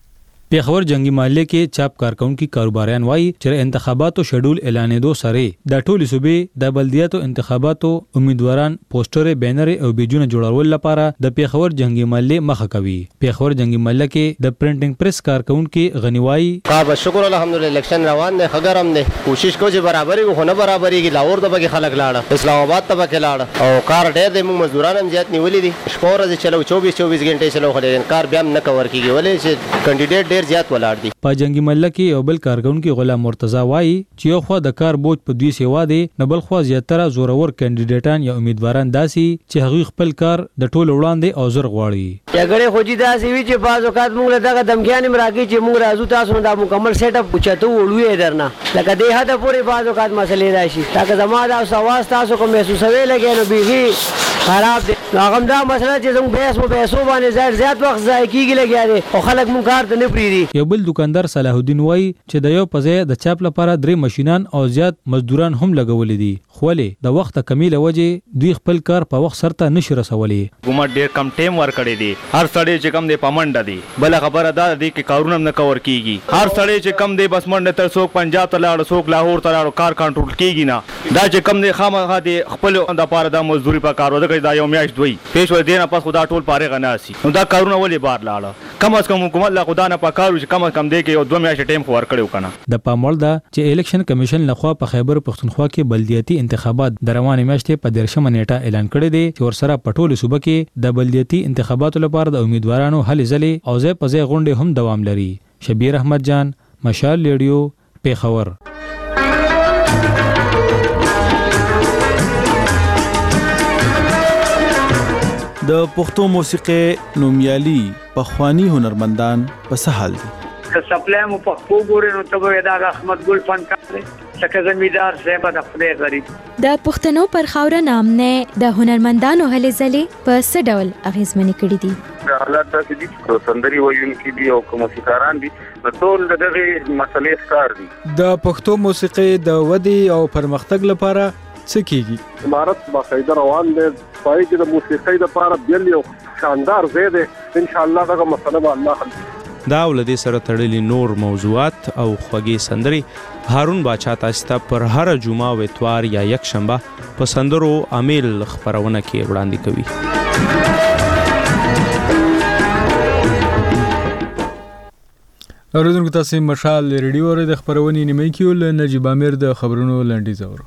پیښور جنگي محله کې چاپ کارکونکو کاروباریان وایي چې انتخاباتو شیډول اعلانېدو سره د ټولو صوبې د بلدیاتو انتخاباتو امیدواران پوسټر بینر او بیجونه جوړول لپاره د پیښور جنگي محله مخه کوي پیښور جنگي محله کې د پرنټینګ پریس کارکونکو غنیوای کا شکر الحمدلله الیکشن روان دی خګرم دی کوشش کو چې برابرۍ خو نه برابرۍ کې لاور د بګي خلک لاړه اسلام آباد ته بګي لاړه او کار ډېر دی موږ مزدوران هم زیات نیولې دي شپور ورځې چلو 24 غنټې چلو خو کار بیا نه کور کیږي ولې چې کینډیډیټ زیات ولاړ دي په جنگي محله کې یو بل کارکونکو غلام مرتضی وایي چې یو خو د کار بوج په دوی سیوا دی نه بل خو زیاتره زورور کینډیډیټان یا امیدواران داسي چې هغه خپل کار د ټولو وړاندې او زر غواړي یګړې خو دي داسي وی چې بعض اوقات موږ دغه دمګیان مراګي چې موږ راځو تاسو دا مکمل سیټ اپ پوښتو وړوي درنه لکه دې هدا پورې بعض اوقات مسلې راشي تاکه زما دا سواس تاسو کوم محسوسوي لګي نو بیغي خراب دي هغه دا مسله چې زموږ پیسو باندې زیات وخت ضایع کیږي لګي او خلک مونږ کار ته نه پریدي یو بل دکاندار صلاح الدین وای چې د یو پځای د چاپ لپاره 3 ماشينان او زیات مزدوران هم لګولې دي خو له د وخت کمیله وجه دوی خپل کار په وخت سره نشي رسولي حکومت ډیر کم ټیم ور کړی دي هر سړی چې کم دی پمنډه دي بل خبره دا دي چې کارونه نه کور کیږي هر سړی چې کم دی بس منډه تر څوک پنجاب ته لاړ څوک لاهور ته لاړ کار کنټرول کیږي نه دا چې کم دی خامخا دي خپل د پاره د مزدوري په کار ودا کوي دا یو میاش دوی پیش ور دینه پس خدا ټول پاره غناسي نو دا کارونه ولې بار لاړه کم از کم حکومت لا خدا نه پکارو چې کم از کم دی کې یو 2 میاشتې ټیم خو ور کړو کنه د پاموړ دا چې الیکشن کمیشن لخوا په خیبر پختونخوا کې بلدیاتي انتخابات د روانه میاشتې په 13 نیټه اعلان کړی دی چې ورسره په ټولو صوبه کې د بلدیاتي انتخاباتو لپاره د امیدوارانو هلې ځلې او ځای په ځای غونډې هم دوام لري شبیر احمد جان مشال ریډیو پیښور د پښتو موسیقي نومیالي پخوانی هنرمندان په سهال دي که سپلای مو په خو ګورې نو ته به دا احمد ګل فنکار دی لکه زمیندار صاحب د خدای غریب. د پښتنو پر خاوره نامنه د هنرمندانو هلې ځلې په څه ډول اغیزمنې کړي دي؟ د حالات داسې دي چې سندري ویونکي دي او موسیقاران دي نو ټول دغه مسلې ښکار دي. د پښتو موسیقي د ودې او پرمختګ لپاره څه کیږي؟ امارت باقاعده روان دی پای کې د موسیقي لپاره بیل یو شاندار ځای دی ان شاء الله دغه مسله به الله حل. دا ولدي سره تړلي نور موضوعات او خوږې سندري هارون باچا تاسو ته پر هر جمعه او اتوار یا یک شنبه په سندرو امیل خبرونه کې وړاندې کوي. اوریدونکو تاسو مشال ریډیو ور د خبرونې نیمه کې ول نجیب امیر د خبرونو لنډیز اورو.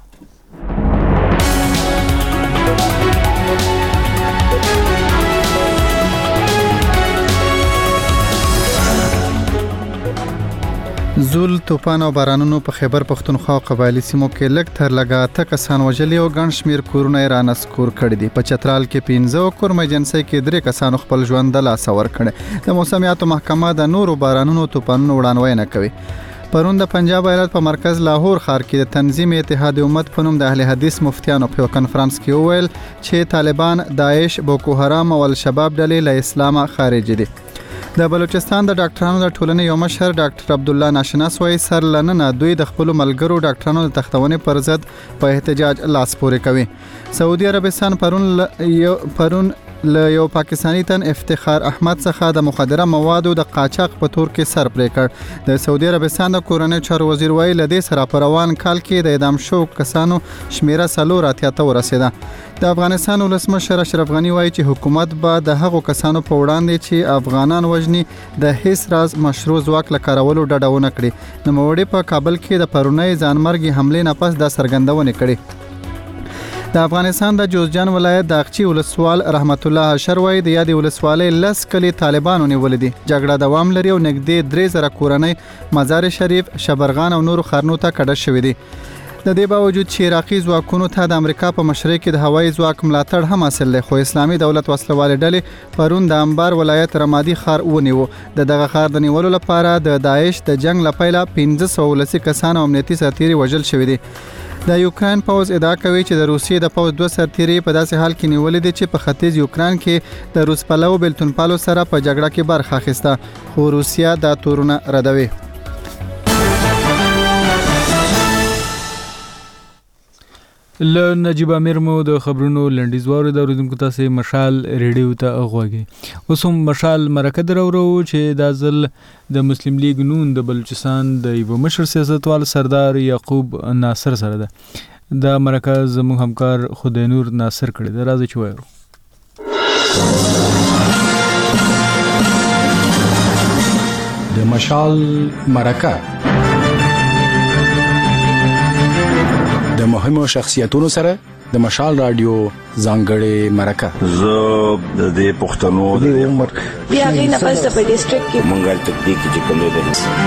زول طوفان او بارانونو په خیبر پختونخوا قبایلی سیمو کې لږ تر لږه 8 کسان وژلي او ګڼ شمیر کورونه یې رانسکور کړي دي. په چترال کې 15 او کورمه جنسي کې 3 کسانو خپل ژوند د لاسه ورکړي. د موسمیاتو محکمه د نورو بارانونو طوفانونو وړاندوینه کوي. پرون د پنجاب ایالت په مرکز لاهور ښار کې د تنظیم اتحاد امت په نوم د اهل حدیث مفتیانو په کنفرانس کې وویل چې طالبان، داعش، بوکو حرام او الشباب ډلې له اسلامه خارج دي. د بلوچستان د ډاکټرانو د ټولنې یو مشر ډاکټر عبدالله ناشناس وايي سر لننه دوی د خپل ملګرو ډاکټرانو د تختونې پر ضد په احتجاج لاس پورې کوي. سعودي عربستان پرون له یو پاکستانی تن افتخار احمد څخه د مخدره موادو د قاچاق په تور کې سر پرې کړ. د سعودي عربستان د کورنۍ چارو وزیر وايي له دې سره په روان کال کې د اعدام شو کسانو شمیره 4 ته ورسیده. د افغانستان ولسمشر اشرف غنی وايي چې حکومت به د هغو کسانو په وړاندې چې افغانان وژني د هیڅ راز مشروع ځواک لکارولو ډډه ونه کړي. نوموړي په کابل کې د پرونی ځانمرګي حملې نه پس د څرګندونې کړي. د افغانستان د جوزجان ولایت د اقچی ولسوال رحمت الله شروي د یادې ولسوالۍ لس کلی طالبانو نیولې دي. جګړه دوام لري او نږدې 3000 کورنۍ مزار شریف، شبرغان او نورو خرنو ته کډه شوې دي. د دې باوجود چې عراقي ځواکونو ته د امریکا په مشرۍ کې د هوایي ځواک ملاتړ هم حاصل دی، خو اسلامي دولت وسلوال ډلې پرون د انبار ولایت رمادي ښار ونیو. دغه ښار د نیولو لپاره د داعش د جنگ لپاره 1500 کسان او امنیتي سرتیري وژل شوي دي. د یوکرين پوز ادعا کوي چې د روسیې د پوز 2 سرتیري په داسې حال کې نیولې دي چې په ختیځ یوکرين کې د روس پلو بلتونپالو سره په جګړه کې برخه اخیسته، خو روسیا دا تورونه ردوي. له نجیب امیر مو د خبرونو لنډیز واورید. اوریدونکو تاسو مشال ریډیو ته غوږی. اوس هم مشال مرکه درورو چې د ځل د مسلم لیگ نون د بلوچستان د یو مشر سیاستوال سردار یعقوب ناصر سره ده. د مرکه زموږ همکار خدای نور ناصر کړی ده. راځي چې وایو د مشال مرکه د مهمو شخصیتونو سره د مشال رادیو ځانګړې مرکه. زه د دې پښتنو د عمر بیا غي نه پس په ډیسټریکټ کې مونږه تکلیف چې کوم دی.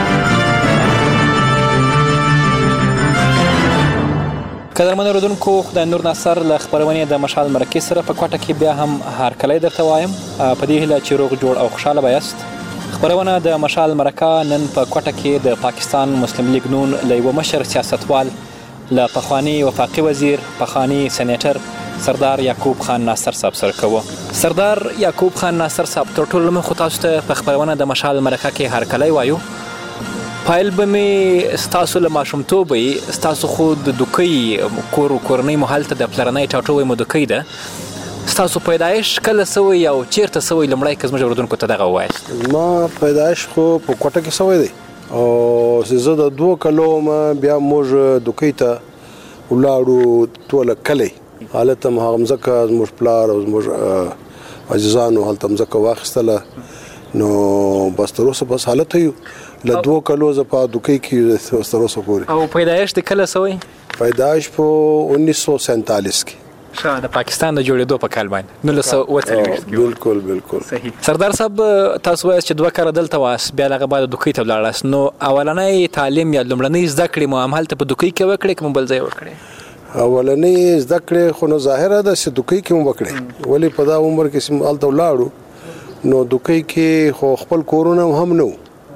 قدرمن اوریدونکو، خدای نور ناصر له خبرونې د مشال مرکه سره په کوټه کې بیا هم هرکلی درته وایم. په دې هیله چې روغ جوړ او خوشاله بایست. خبرونه د مشال مرکه نن په کوټه کې د پاکستان مسلم لیگ نون له یو مشر سیاستوال له پخوانی وفاقي وزیر پخوانی سېنیټر سردار یعقوب خان ناصر صاحب سره کوو. سردار یعقوب خان ناصر صاحب تر ټولو مخ تاسو ته په خبرونه د مشال مرکه کې هرکلی وایو. پایل به می ستاسو له ماشومتوبې ستاسو خو د دوکۍ کورنۍ مو هلته د پلرنۍ ټاټوبې مو دوکۍ ده. ستاسو پیدایش کله سوی او چیرته سوی لمړی که زموږ اوریدونکو ته دغه ووایاست. ما پیدایش خو په کوټه کې سوی دی او زه د 2 کلو ما بیا موږ دوکۍ ته ولاړو ټول کلی حالت هم هغه مځکه زموږ پلار او زموږ عزیزانو هلته مځکه واخیستله نو بس تر اوسه بس حالت یو له 2 کلو زه په دوکۍ کې تر اوسه پورې. او پیدایش د کله سوی؟ پیدایش په 1947 کې د پاکستان د جوړېدو په کال باندې 1948 بالکل بالکل صحیح. سردار صاحب تاسو وایئ چې 2 کاله دلته واست بیا هغه بعد دوکۍ ته ولاړاست، نو اولنۍ تعلیم یا لومړنۍ زده کړې مو همالته په دوکۍ کې وکړې که مو بل ځای وکړې؟ اولنۍ زده کړې خو نو ظاهره ده چې دوکۍ کې مو وکړې، ولې په دا عمر کې چې هلته ولاړو نو دوکۍ کې خو خپل کورونه هم نه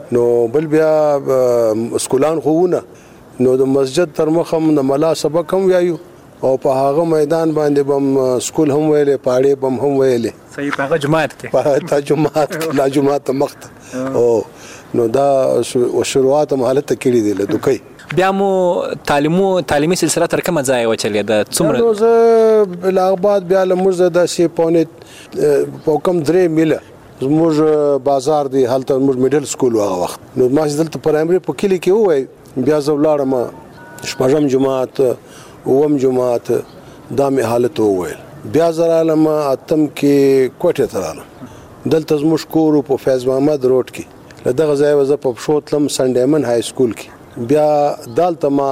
نو بل بیا سکولان خوونه نو د مسجد تر مخه د ملا سبق هم وایو او په هغه میدان باندې بم سکول هم ویلې پاړې بم هم ویلې صحیح په هغه جماعت کې په جماعت لا جماعت مخته او نو دا شروعات هم حالت کړي دي له دوکي بیا مو تعلیمي سلسله تر کومه ځای وچلې د څومره نو زه بلاغباد بیا لمرزه د سی پونه کم 3 میله زموږ بازار دی هلته موږ میډل سکول هغه وخت نو ما دلته پرایمري په کلی کې وای بیا زه ولاړم شپږم جماعت اوم جماعت دا می حالت وویل بیا زرالم اتم کې کوټه ترالم دلته زموږ کور په فیض محمد روډ کې لدغه ځای وزه په شوتلم سنډیمن های سکول کې بیا دالته ما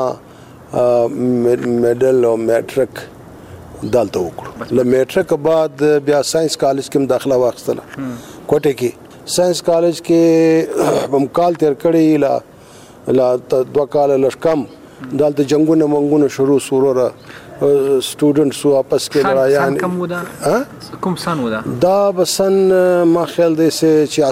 میډل او میټرک دالته وکړو له میټرک بعد بیا ساينس کالج کې داخله واخیستله کوټه کې ساينس کالج کې هم کال تیر کړی لا 2 کال لشکم دالته جنگونه منګونه شروع سوروره سټوډنټس واپس کې لړایان کم ودا کوم سن ودا دا بسن ما خیال دی سه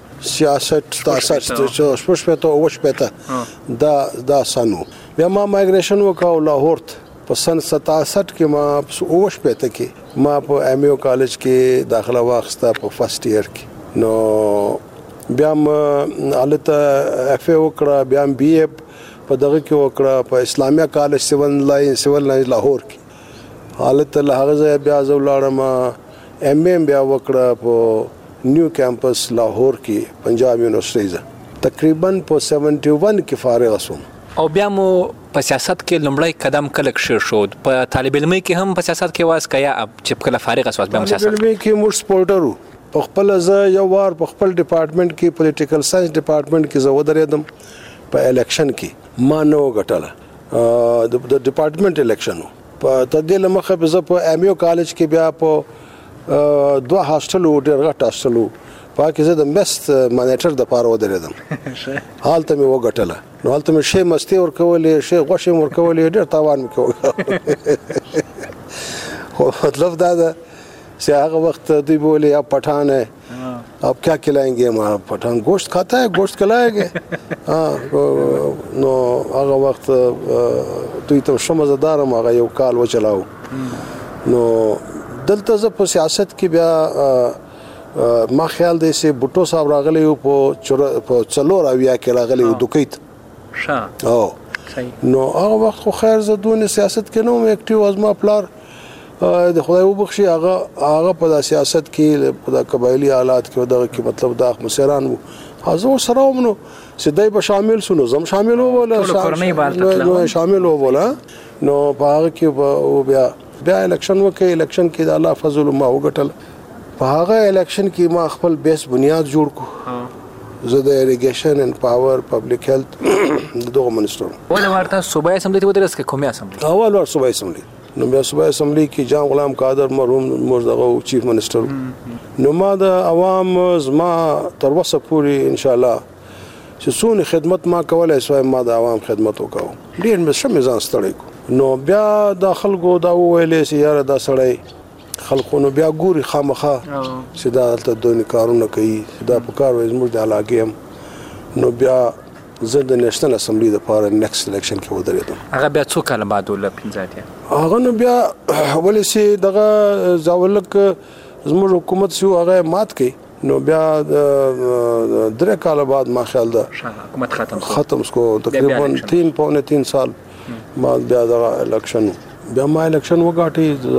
66 شپته دا سنو بیا ما مایګریشن وکاو لاهور په سن 67 کې ما شپته کې ما په ایم یو کالج کې داخله واخسته په فرست ایئر کې نو بیا ما الته اف ای وکړه بیا بی ای په دغه کې وکړه په اسلامیه کالج سیول لاین لاهور کې حالت له هغه ځای بیا زولاړم ایم ای بیا وکړه په نیو کیمپس لاهور کې پنجاب یونیورسيټي تقریبا په 71 کې فارغ شوم او بیا مو په سیاست کې لومړی قدم کله کښ شو په طالب علمي کې هم په سیاست کې واس کیا چې کله فارغ اساس بیا سیاست طالب علمي کې موږ سپورټرو په خپل ځای یو وار په خپل ډپارټمنټ کې پولیټیکل ساينس ډپارټمنټ کې زه ودرېدم په الیکشن کې ما نو غټله د ډپارټمنټ الیکشن په تدې لمخه به په ایم یو کالج کې بیا په 2 هاستلو ډېر غټ هاستلو پاکه زه د بیسټ مانیټر د پاره ودرېدم حالته مې وګټله نو حالته مې شی مستی ورکولې شی غوښه ورکولې ډېر تاوان مې کوو خو مطلب دا ده چې هغه وخت دوی بوله یا پټان ہے आप क्या खिलाएंगे हमारा पठान गोश्त खाता है गोश्त खिलाएंगे نو هغه وخت دوی ته شمزدار هغه یو کال و چلاو نو دلته زه په سیاست کې بیا ما خیال دی چې بوټو صاحب راغلی په څلور اویا کې راغلی دوکیت او نو هغه وخت خو خیر زه دونه سیاست کې نو اکټیو از ما پلار د خدای وبخشي هغه په سیاست کې په قبایلی حالات کې دغه کې مطلب د مسیران حاضر سره ومنو سیدای به شامل سونو زم شامل وو شامل وو نو په هغه کې بیا الیکشن وکړ الیکشن کې د الله فضل ما وګټل په هغه الیکشن کې ما خپل بیس بنیاد جوړ کو زه د اریګیشن اند پاور پبلک هیلث دغه منسټر ول ورته صوبایي اسمبلی ته ودرس کې کومه اسمبلی اول ور صوبایي اسمبلی نو بیا صوبایي اسمبلی کې جام غلام قادر مرحوم مرزغه چیف منسټر نو ما د عوام زما تر وسه پوری ان شاء الله چې څونه خدمت ما کولای سوای ما د عوام خدمت وکاو ډیر مې شمه ځان ستړی کو نو بیا د خلکو دا ویلې چې یاره دا سړی خلکو بیا ګوري خامخه چې دا ته دوی کارونه کوي دا په کار وایي زموږ د علاقې هم نو بیا زه د نېشنل اسمبلی د پاره نیکست الیکشن کې ودرېدم هغه بیا څو کاله بعد ول پنځاتیا هغه نو بیا ولې چې دغه ځاولک زموږ حکومت سو هغه مات کړي نو بیا 3 کال بعد ما خیال ده حکومت ختم کو تقریبا 3 سال ما بیا د الیکشن بیا ما الیکشن وګاټي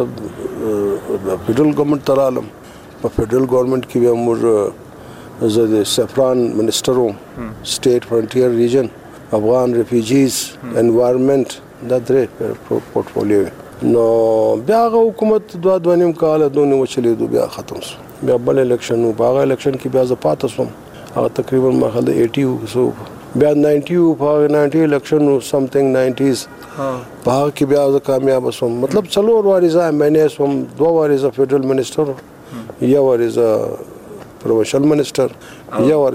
د فدرل ګورنمنت ترالم په فدرل ګورنمنت کې بیا موږ زه د سفران منسټر وم سټیټ فرنټیر ریجن افغان ریفیوجیز انوایرنمنت دا درې پورټفولیو نو بیا هغه حکومت 2.5 کال دونه وچلېدو بیا ختم شو بیا بل الیکشن و هغه الیکشن کې بیا زه پاتې شوم هغه تقریبا ما خل 80 سو بیا 90 په 90 الیکشن نو سمثینګ 90s په هغه کې بیا زه کامیاب شوم مطلب څلور واري زه مینه سوم 2 واري زه فدرل منسټر یا واري زه پروینشل منسټر یا واري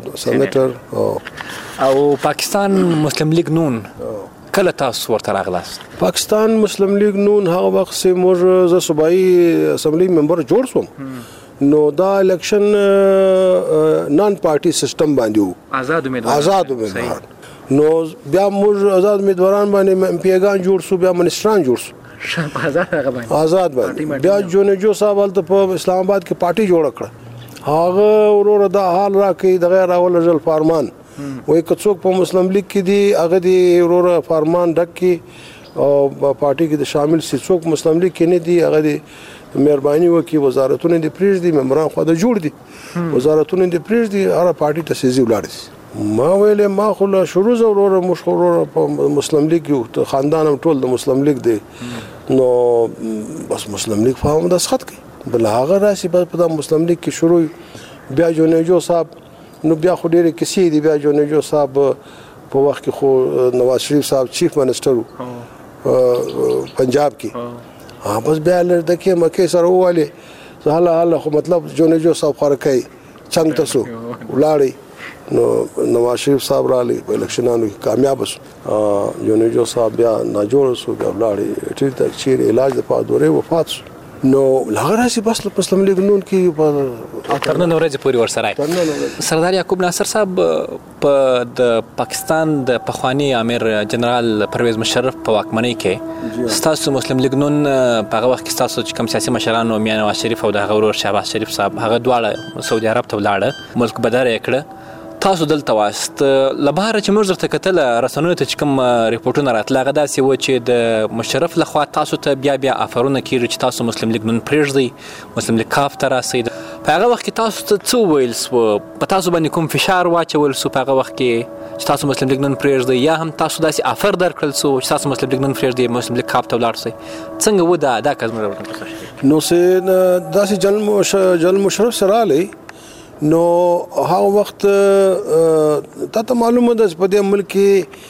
سېنیټر او پاکستان مسلم لیگ نون کله تاسو ورته راغلاست پاکستان مسلم لیگ نون هغه وخت چې موږ زه صوبایي اسمبلی ممبر جوړ شوم نو دا الیکشن نان پارټي سیستم باندې وو آزاد امیدوار نو بیا موږ آزاد امیدواران باندې پیغام جوړ شو بیا منستران جوړ شو آزاد باندې بیا جونجو صاحب ولته په اسلام آباد کې پارټي جوړ کړه هغه ورور دا حال راکې د غیر اول رجل فارمان وای کڅوک په مسلم لیگ کې دی هغه دی ورور فارمان ډک کې او پارټي کې شامل سي څوک مسلم لیگ کې نه دی هغه دی مهرباني وکي وزارتونه دي پریز دي ممبران خو د جوړ دي وزارتونه دي پریز دي هر پارټي ته سيزي ولاړ ما ویلې ما خو له شروع زوره مشهور مسلم لیگ یو خاندان ټول د مسلم لیگ دی نو بس مسلم لیگ فهم د سخت کی بل هغه راشي په مسلم لیگ کې شروع بیا جونجو صاحب نو بیا خو ډېر کیسې دي بیا جونجو صاحب په وخت کې خو نواز شریف صاحب چیف منسٹر پنجاب کې بس بیا لردکه مکه سره واله حالا خو مطلب جونجو صاحب خرکای څنګه تاسو ولاړی نو نواز شریف صاحب را لې په الیکشنانو کې کامیاب شو جونجو صاحب بیا ناجوړ شو بیا ولاړی ټیټ تک چیر علاج د پادورې وفات شو نو هغه راشي بس مسلم لیگ نون کې تر نن ورځې پورې ورسره سردار یعقوب ناصر صاحب په د پاکستان د پخوانی امیر جنرال پرویز مشرف په واکمنۍ کې ستاسو مسلم لیگ نون په هغه وخت کې ستاسو کوم سیاسي مشرانو میاں نواز شریف او د هغه ورور شهباز شریف صاحب هغه دواړه سعودي عرب ته ولاړه ملک بدر یې کړ تاسو دلته واست لبهار چې موږ درته کتل رسنیو ته چې کوم ریپورتونه راتله هغه داسې و چې د مشرف لخوا تاسو ته بیا افرونه کیږي چې تاسو مسلم لیگ نن پرېږدئ مسلم لیگ کاف ته راسئ په هغه وخت کې تاسو ته څه وویل سوه په تاسو باندې کوم فشار واچول سو په هغه وخت کې چې تاسو مسلم لیگ نن پرېږدئ یا هم تاسو داسې افر درکړل سو چې تاسو مسلم لیگ نن پرېږدئ مسلم لیگ کاف ته ولاړ سئ څنګه و دا کار نو داسې جل مشرف سره رالی نو هغه وخت ته معلومه ده په دې ملک کې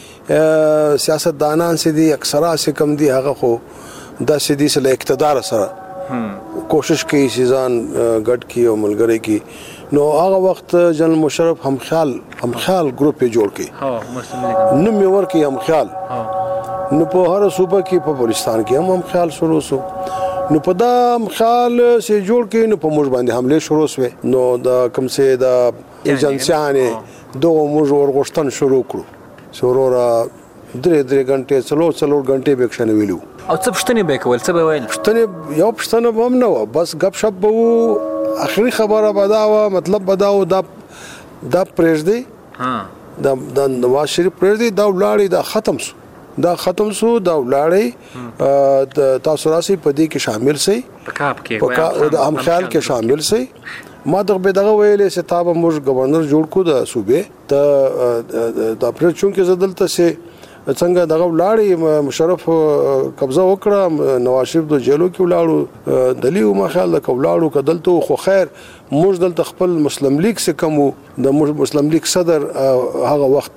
سیاستدانان سي دي اکثره سي کم دي هغه خو د سدي سره اقتدار سره کوشش کوي سيزان ګډ کی او ملګری کی نو هغه وخت جنرال مشرف هم خیال ګروپ جوړ کړي نو میور کې هم خیال نو په هر صوبه کې په بلوچستان کې هم خیال شروع شو نو په دا خیال سي جوړ کې نو په موږ باندې حمله شروع شوه نو دا کوم سي دا ایجنسیانه دوه موږ ورغشتن شروع کړو سورورا 3 غنټه څلور غنټه به ښنه ویلو او څه پښتنه به کول څه به ویل یو پښتنه هم نه و بس غب شپ وو اخري خبره بداوه مطلب بداو دا پرېږدي دا نواز شریف پرېږدي دا ولاړی دا ختم شو دا ولاړی تاسو راسي په دې کې شامل سي په هم خیال کې شامل سي ما دغه ویلې چې تابه موږ گورنر جوړ کو د صوبې ته د پرې چونکې زدلته سي څنګه دغه ولاړی مشرف قبضه وکړه نواز شریف د جیلو کې ولاړو دلیو ما خیال د کولاړو کدلته خو خیر موږ دلته خپل مسلم لیگ سے کم د مسلم لیگ صدر هغه وخت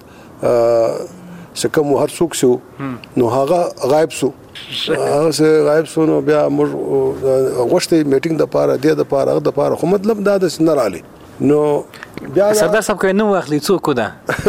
سکه مو هر څوک شو نو هغه غایب شو نو بیا موږ غوښتي میټینګ د پاره د پاره خو مطلب دا د سنراله نو بیا سردار صاحب کوي نو واخلي څوک ده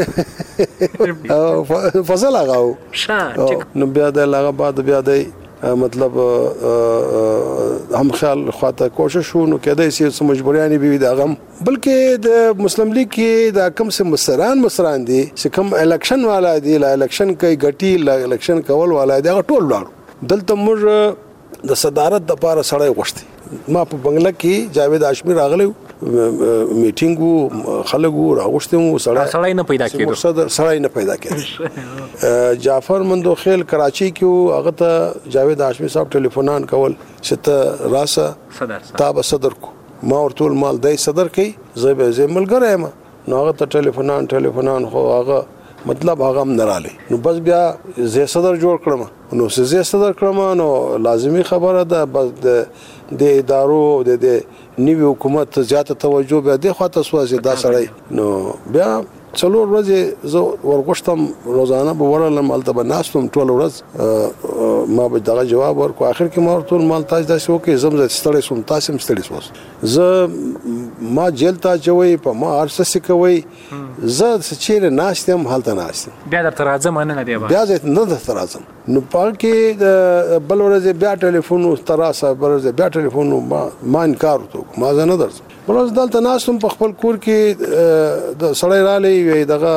فضل هغه نو بیا د هغه بعد بیا د مطلب هم خیال خاطر کوشش نو کېدای شي چې مجبوریانی به د غم بلکې د مسلم لیگ کې د کم سے مسران دي چې کم الیکشن والا دي لا الیکشن کوي غټي لا الیکشن کول والا دي ټول لاړو دلته موږ د صدارت د پاره سړی غوښتي ما په بنگلا کې جاوید هاشمي راغلی میټینګ خلک راغوښتي سړی نه پیدا کېدو جعفر مندوخیل کراچي کې هغه ته جاوید هاشمي صاحب ټلیفونان کول چې ته راسه تاب صدر کو ما ورته مال دای صدر کوي زه ملګری یم نو هغه ته ټلیفونان خو هغه مطلب هغه هم نراله نو بس بیا زه صدر جوړ کړم نو لازمی خبره ده بس د ادارو د نیوی حکومت زیاته توجه به د خاطر سوازي دا سړی نو بیا څلور ورځې زه ورغښتم روزانه به ورلم الته به ناستم ټول ورځ ما به دغه جواب ورکو اخر کې ما ورته مال تاج داسې وکي زم ستړی سوم تاسو هم ستړی سوس زه ما جیل ته اچوئ په ما هر څه کوئ زه چیرې ناست یم هلته ناست یم بیا درته راځم نه دی بیا زه نه درته راځم نو په کې بل ورځ بیا ټلیفون تراسه بل ورځ بیا ټلیفون ما انکار وکړ ما زه نه درځم بل ورځ دلته ناستم په خپل کور کې د سړی رالی وی دغه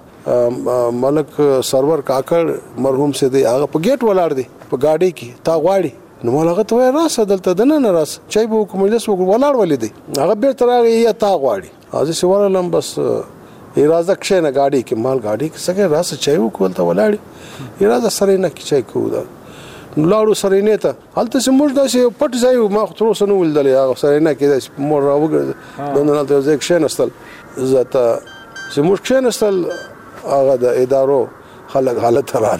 ملک سرور کاکړ مرحوم سي دی هغه په گیټ ولاړ دی په گاډي کې تا غواړي نو مالغه ته راسه دلته دنه راس چای به کوم مجلس ولاړ ولې دی هغه به تر هغه یا تا غواړي ازه سوالم بس اراده کښنه گاډي کې مال گاډي کې څنګه راسه چای وکول ته ولاړ اراده سره نه کی چای کو دا لاړو سره نه ته حالت سمور داسې پټ ځای ما خو تر نو ولدل هغه سره نه کې داسې مور راوګر دنه ته ځای کښنه استل زته سمور کښنه استل هغه د ادارو خلک حالت رال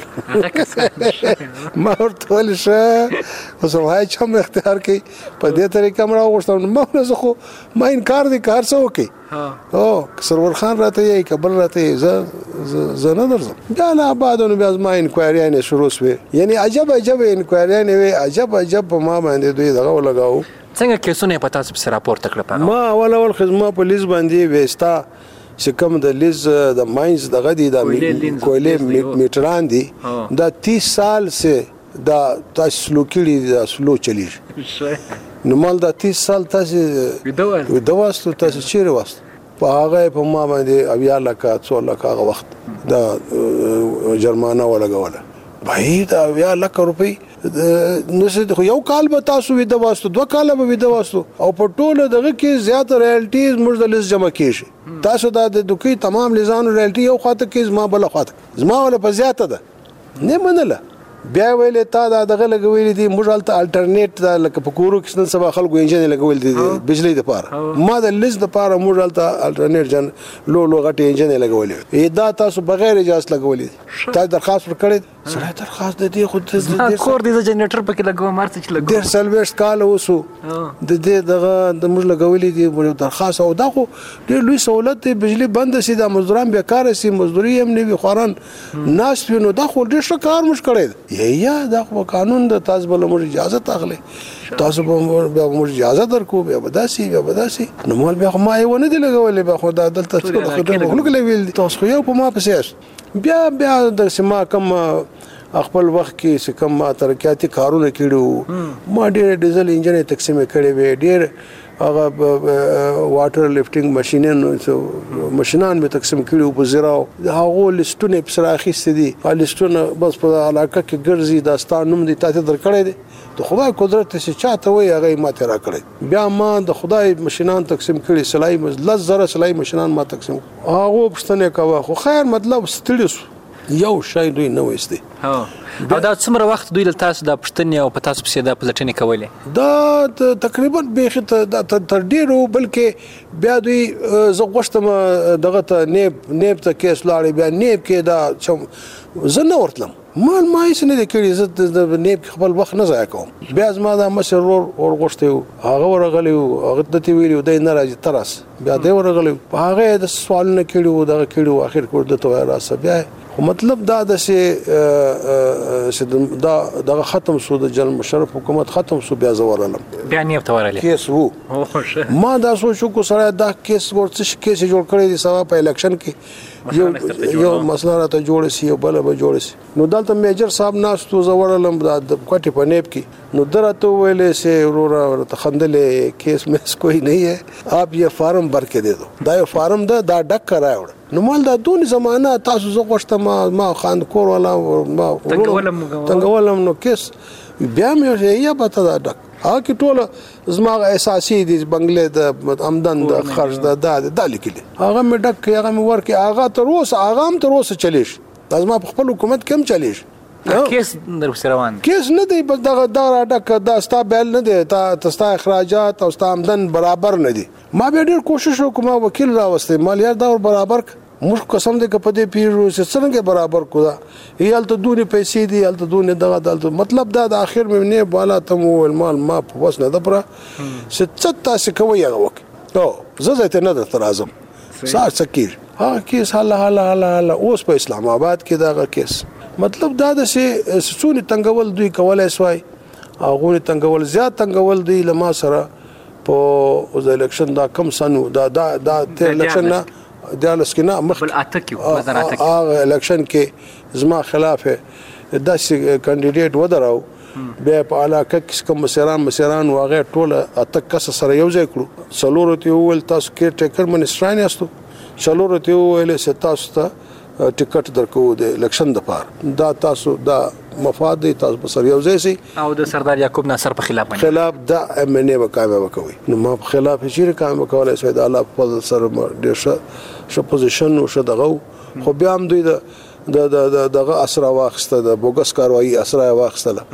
ما ورته ول شه اوس وای چې هم اختیار کوي په دې طریقه مړه وغوښتم ما نه خو ما انکار دي کار څه وکي او سرور خان راته یې قبل راته زه نه درځم بیا نه بعدونو بیا ما انکوایری نه شروع شوه یعنی عجب انکوایری نه وي عجب ما باندې دوی دغه ولګاو څنګه کیسونه په تاسو سره راپورته کړل ما اول خدمت پولیس باندې وستا چې کوم د لیز د ماینز دغه دي د کویلې میټران دي دا 30 سال سه دا تاسو لوکړي دا سلو چلیږي نو مال دا 30 سال تاسو ودواستو تاسو چیرې واست په هغه په ما باندې اویا لکه 4 لکه هغه وخت دا جرمانه ولګوله بای دا اویا لکه روپی نو څه یو کال به تاسو ویده واسطو 2 کال به ویده واسطو او په ټوله دغه کې زیات رایلټیز موږ د لیست جمع کیږي تاسو دا د دوکي تمام لیزانو رایلټي یو خاطر کې زما بل خاطر زما ولا په زیاته ده نه منله بیا ویلې تا دا دغه لګوي دي موږ الته الټرنیټ دا لکه په کورو کې نن سبا خلکو انجن لګول دي بجلی د پاره ما د لیست د پاره موږ الته الټرنیټ جن لو غټي انجن لګولې دا تاسو بغیر اجازه لګولې تاسو درخواست ورکړئ سره درخواست د دې خود کور دې جنریټر پکې لګو مارته چې لګو ډیر سلويست کال وسو د دې دغه د موږ لګولې دي درخواست او دا خو ډیر لوی سہولت دی بجلی بند سي د مزدوران بیکار سي مزدوري هم نه وي خوران ناس نو دا خو ډیر ښه کار مش کړی یا دا خو قانون د تاسو بل موږ اجازه تاغله تاسو به موږ اجازه درکو بیا بداسي نو مول بیا ما یې ونه دی لګولې بیا خو دا دلته خلک ویل تاسو خو یو په ما پسې بیا د سما کم خپل وخت کې کم ترقیاتي کارونه کړو ما ډېر ډیزل انجن تقسیم کړي وي ډېر هغه واټر لفټینګ ماشينان می تقسیم کړي په زراو هغه لیستونه په سراخي ستدي لیستونه بس په علاقه کې ګرځي داستان نوم دي تاسو درکړې دي د خدای قدرت چې چاته وي هغه ماته را کړی بیا ما د خدای ماشينان تقسیم کړي سلای لزره سلای ماشينان ما تقسیم هغه پښتنه کاوه خو خیر مطلب ستړي یو شای دوی نه وېستي او دا څومره وخت دوی له تاسو د پښتنې او په تاسو پسې د پلټنې کولې دا تقریبا به تر ډیرو بلکې بیا دوی زه غوښتم دغه ته نیب ته کیس لاړې بیا نیب کې دا زه نه ورتلم ما هیڅ نه دی کړی زه د نیب خپل وخت نه ضایع کوم بیا زما د مشر ور غوښته هغه ورغلی هغه دته ویلو د نه راځي ترس بیا دی ورغلی هغه د سوال نه کړو دغه کړو اخر کور دته راسه بیا خو مطلب دا د چې دا ختم شو د جنرال مشرف حکومت ختم شو بیا زورالم بیا نیب ته ورغلی کیس وو ما دا سوچو کو سره دا کیس ورڅ کیس جوړ کړی دی سبا په الیکشن کې یو مسله راته جوړ شي او بل به جوړ شي نو دلته میجر صاحب ناستو زورالم د کوټې په نیب کې نو درته ویلې سه ورور تخندلې کیس مس کوئی نہیں ہے آپ یہ فارم بھر کے دے دو دا یو فارم دا ډک کراوړ نو مال دا دون زمانہ تاسو زه غوښتم ما خاند کور ولا ما تنګولم نو کیس بیا مې یا پته دا ډک هغه ټوله زما اساسي دي بنگلې د آمدن د خرج د لیکلي هغه مې ډک هغه مې ورکه هغه تر اوسه چلیش لازم په خپل حکومت کم چلیش کیس در روان کیس نه دی بس دغه ډک دا ستا بیل نه دی تاسو اخراجات او ستا آمدن برابر نه دي ما به ډیر کوشش وکم وکیل راوستي مالیات دا برابر مش قسم دې کپدې پیرو څنګه برابر کودا یالته دونی پیسې دي یالته دونی دغه دلته مطلب دا د اخر مې نه بالا تم المال ما په وسنه دبره ست تاسو کوي هغه وک او زه نه در اعظم سار سکیر ها کیس حالا اوس په اسلام آباد کې دا کیس مطلب دا د سونی تنګول دوی کولای سوای هغه تنګول زیات تنګول دوی لما سره په د الیکشن دا کم سنو دا تیر الیکشن نه د لسکنا مخ بل اتکی وزن اتکی هغه الیکشن کې زما خلاف داسې کاندیدټ ودراو بیا په علاقه کې کوم مسیران واغې ټوله اتک کس سره یو ځای کړو څلورو ته ویل تاسو کې ټیکر منسټران یاستو څلورو ته ویل چې تاسو ته ټیکټ درکو د الیکشن د پار دا تاسو دا مفاد دی تاسو په سر یو ځای سي او د سردار یعقوب ناصر په خلاف دا امنه به کامیاب کوي نو ما په خلاف هیڅ کامیاب کولای شي د الله په سر ډیر ښه پوزیشن او ښه دغه خو بیا هم دوی دغه اسرا واخسته د بوګس کاروایی اسرا واخستله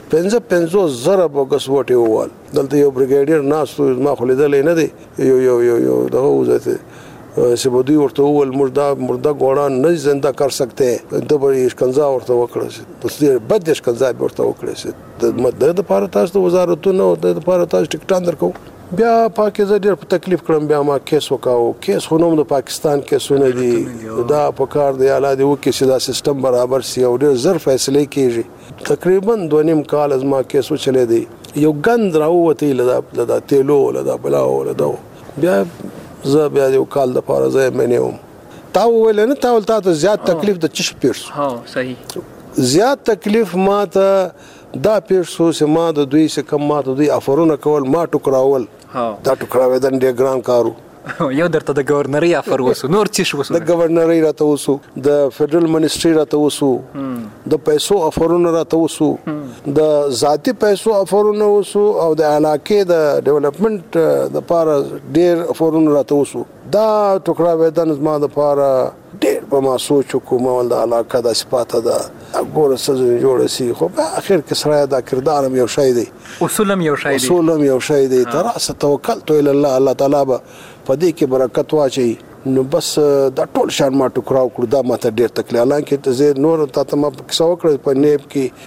50 زره بوګس وټي ووال دلته یو بریګیډیر ناس ما خو لیدلې نه دی یو دغه وځته سبودي ورته ول مردا ګوړه نه زنده کر سکتے د بری اشکنزا ورته وکړه شي تصدیر بد اشکنزا ورته وکړه شي د مدد لپاره تاسو وزارتونو د لپاره تاسو ټیکټان درکو بیا پاکستان ډیر په تکلیف کړم بیا ما کیس وکاو کیس خونوم د پاکستان کیسونه دي دا په کار دی اعلی دی وکي چې دا سیستم برابر سی او ډیر زر فیصله کیږي تقریبا 2.5 کال از ما کیسو چلے دی یو غند راوتی لدا تیلو لدا بلاو لدا بیا زه بیا یو کال د پاره زه منیوم تا ویل نه تا ولته ته زیات تکلیف د چش پیرس ها صحیح زیات تکلیف ما ته دا پیرسو چې ما د دوی څخه کم ما ته دوی افرونه کول ما ټکراول دا ټکراوې د ډیر ګران کارو یو درته د گورنري افر وسو نور څه وسو د گورنري راته وسو د فدرل منسټري راته وسو د پیسو افرونه راته وسو د ذاتی پیسو افرونه وسو او د علاقې د ډیولپمنٹ د پاره ډیر افرونه راته وسو دا ټکرا وېدان زما د پاره ډیر په ما سوچ کوم ول د علاقې د صفاته دا ګوره سزا جوړ سي خو په اخر کې سره دا کردار یو شای دی اصولم یو شای دی تراس توکل تو الله تعالی په دې کې برکت واچي نو بس دا ټول شان ما ټکراو کړ دا ماته ډیر تکلیف حالانکه ته زه نور ته ما څه وکړ په نیب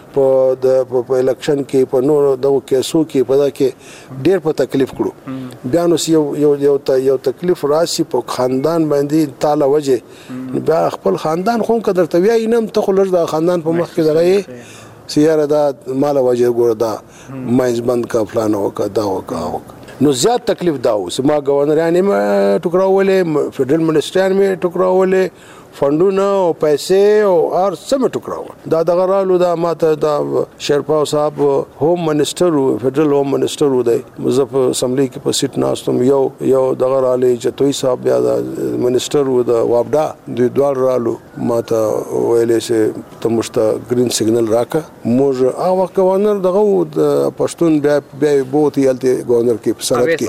کې په الیکشن کې په نور دغه کیسو کې په دا کې ډیر په تکلیف کړو بیا نو یو تکلیف راشي په خاندان باندې تعالی وجه بیا خپل خاندان خو قدر ته وی نم ته خلر دا خاندان په مخ کې دغه سیاره دا مال وجه ګور دا مایز بند کا فلان وکا دا وکا نو زیات تکلیف داو چې ما گورنرانه مې ټکراولې فدرل منسټر مې ټکراولې فندونه او پیسې او هر څه مې ټکراول دا دغه رالو دا ماته دا شرپاو صاحب هوم منسټر فدرل هوم منسټر و دی مزف اسمبلی کې په سیټ ناستم یو دغه رالي چتوي صاحب بیا دا منسټر و دا وابدا دوی دوه رالو ماته ویلې چې ته مشته گرین سیګنل راکا موږ هغه گورنر دغه پښتون بیا بوتي الته گورنر کې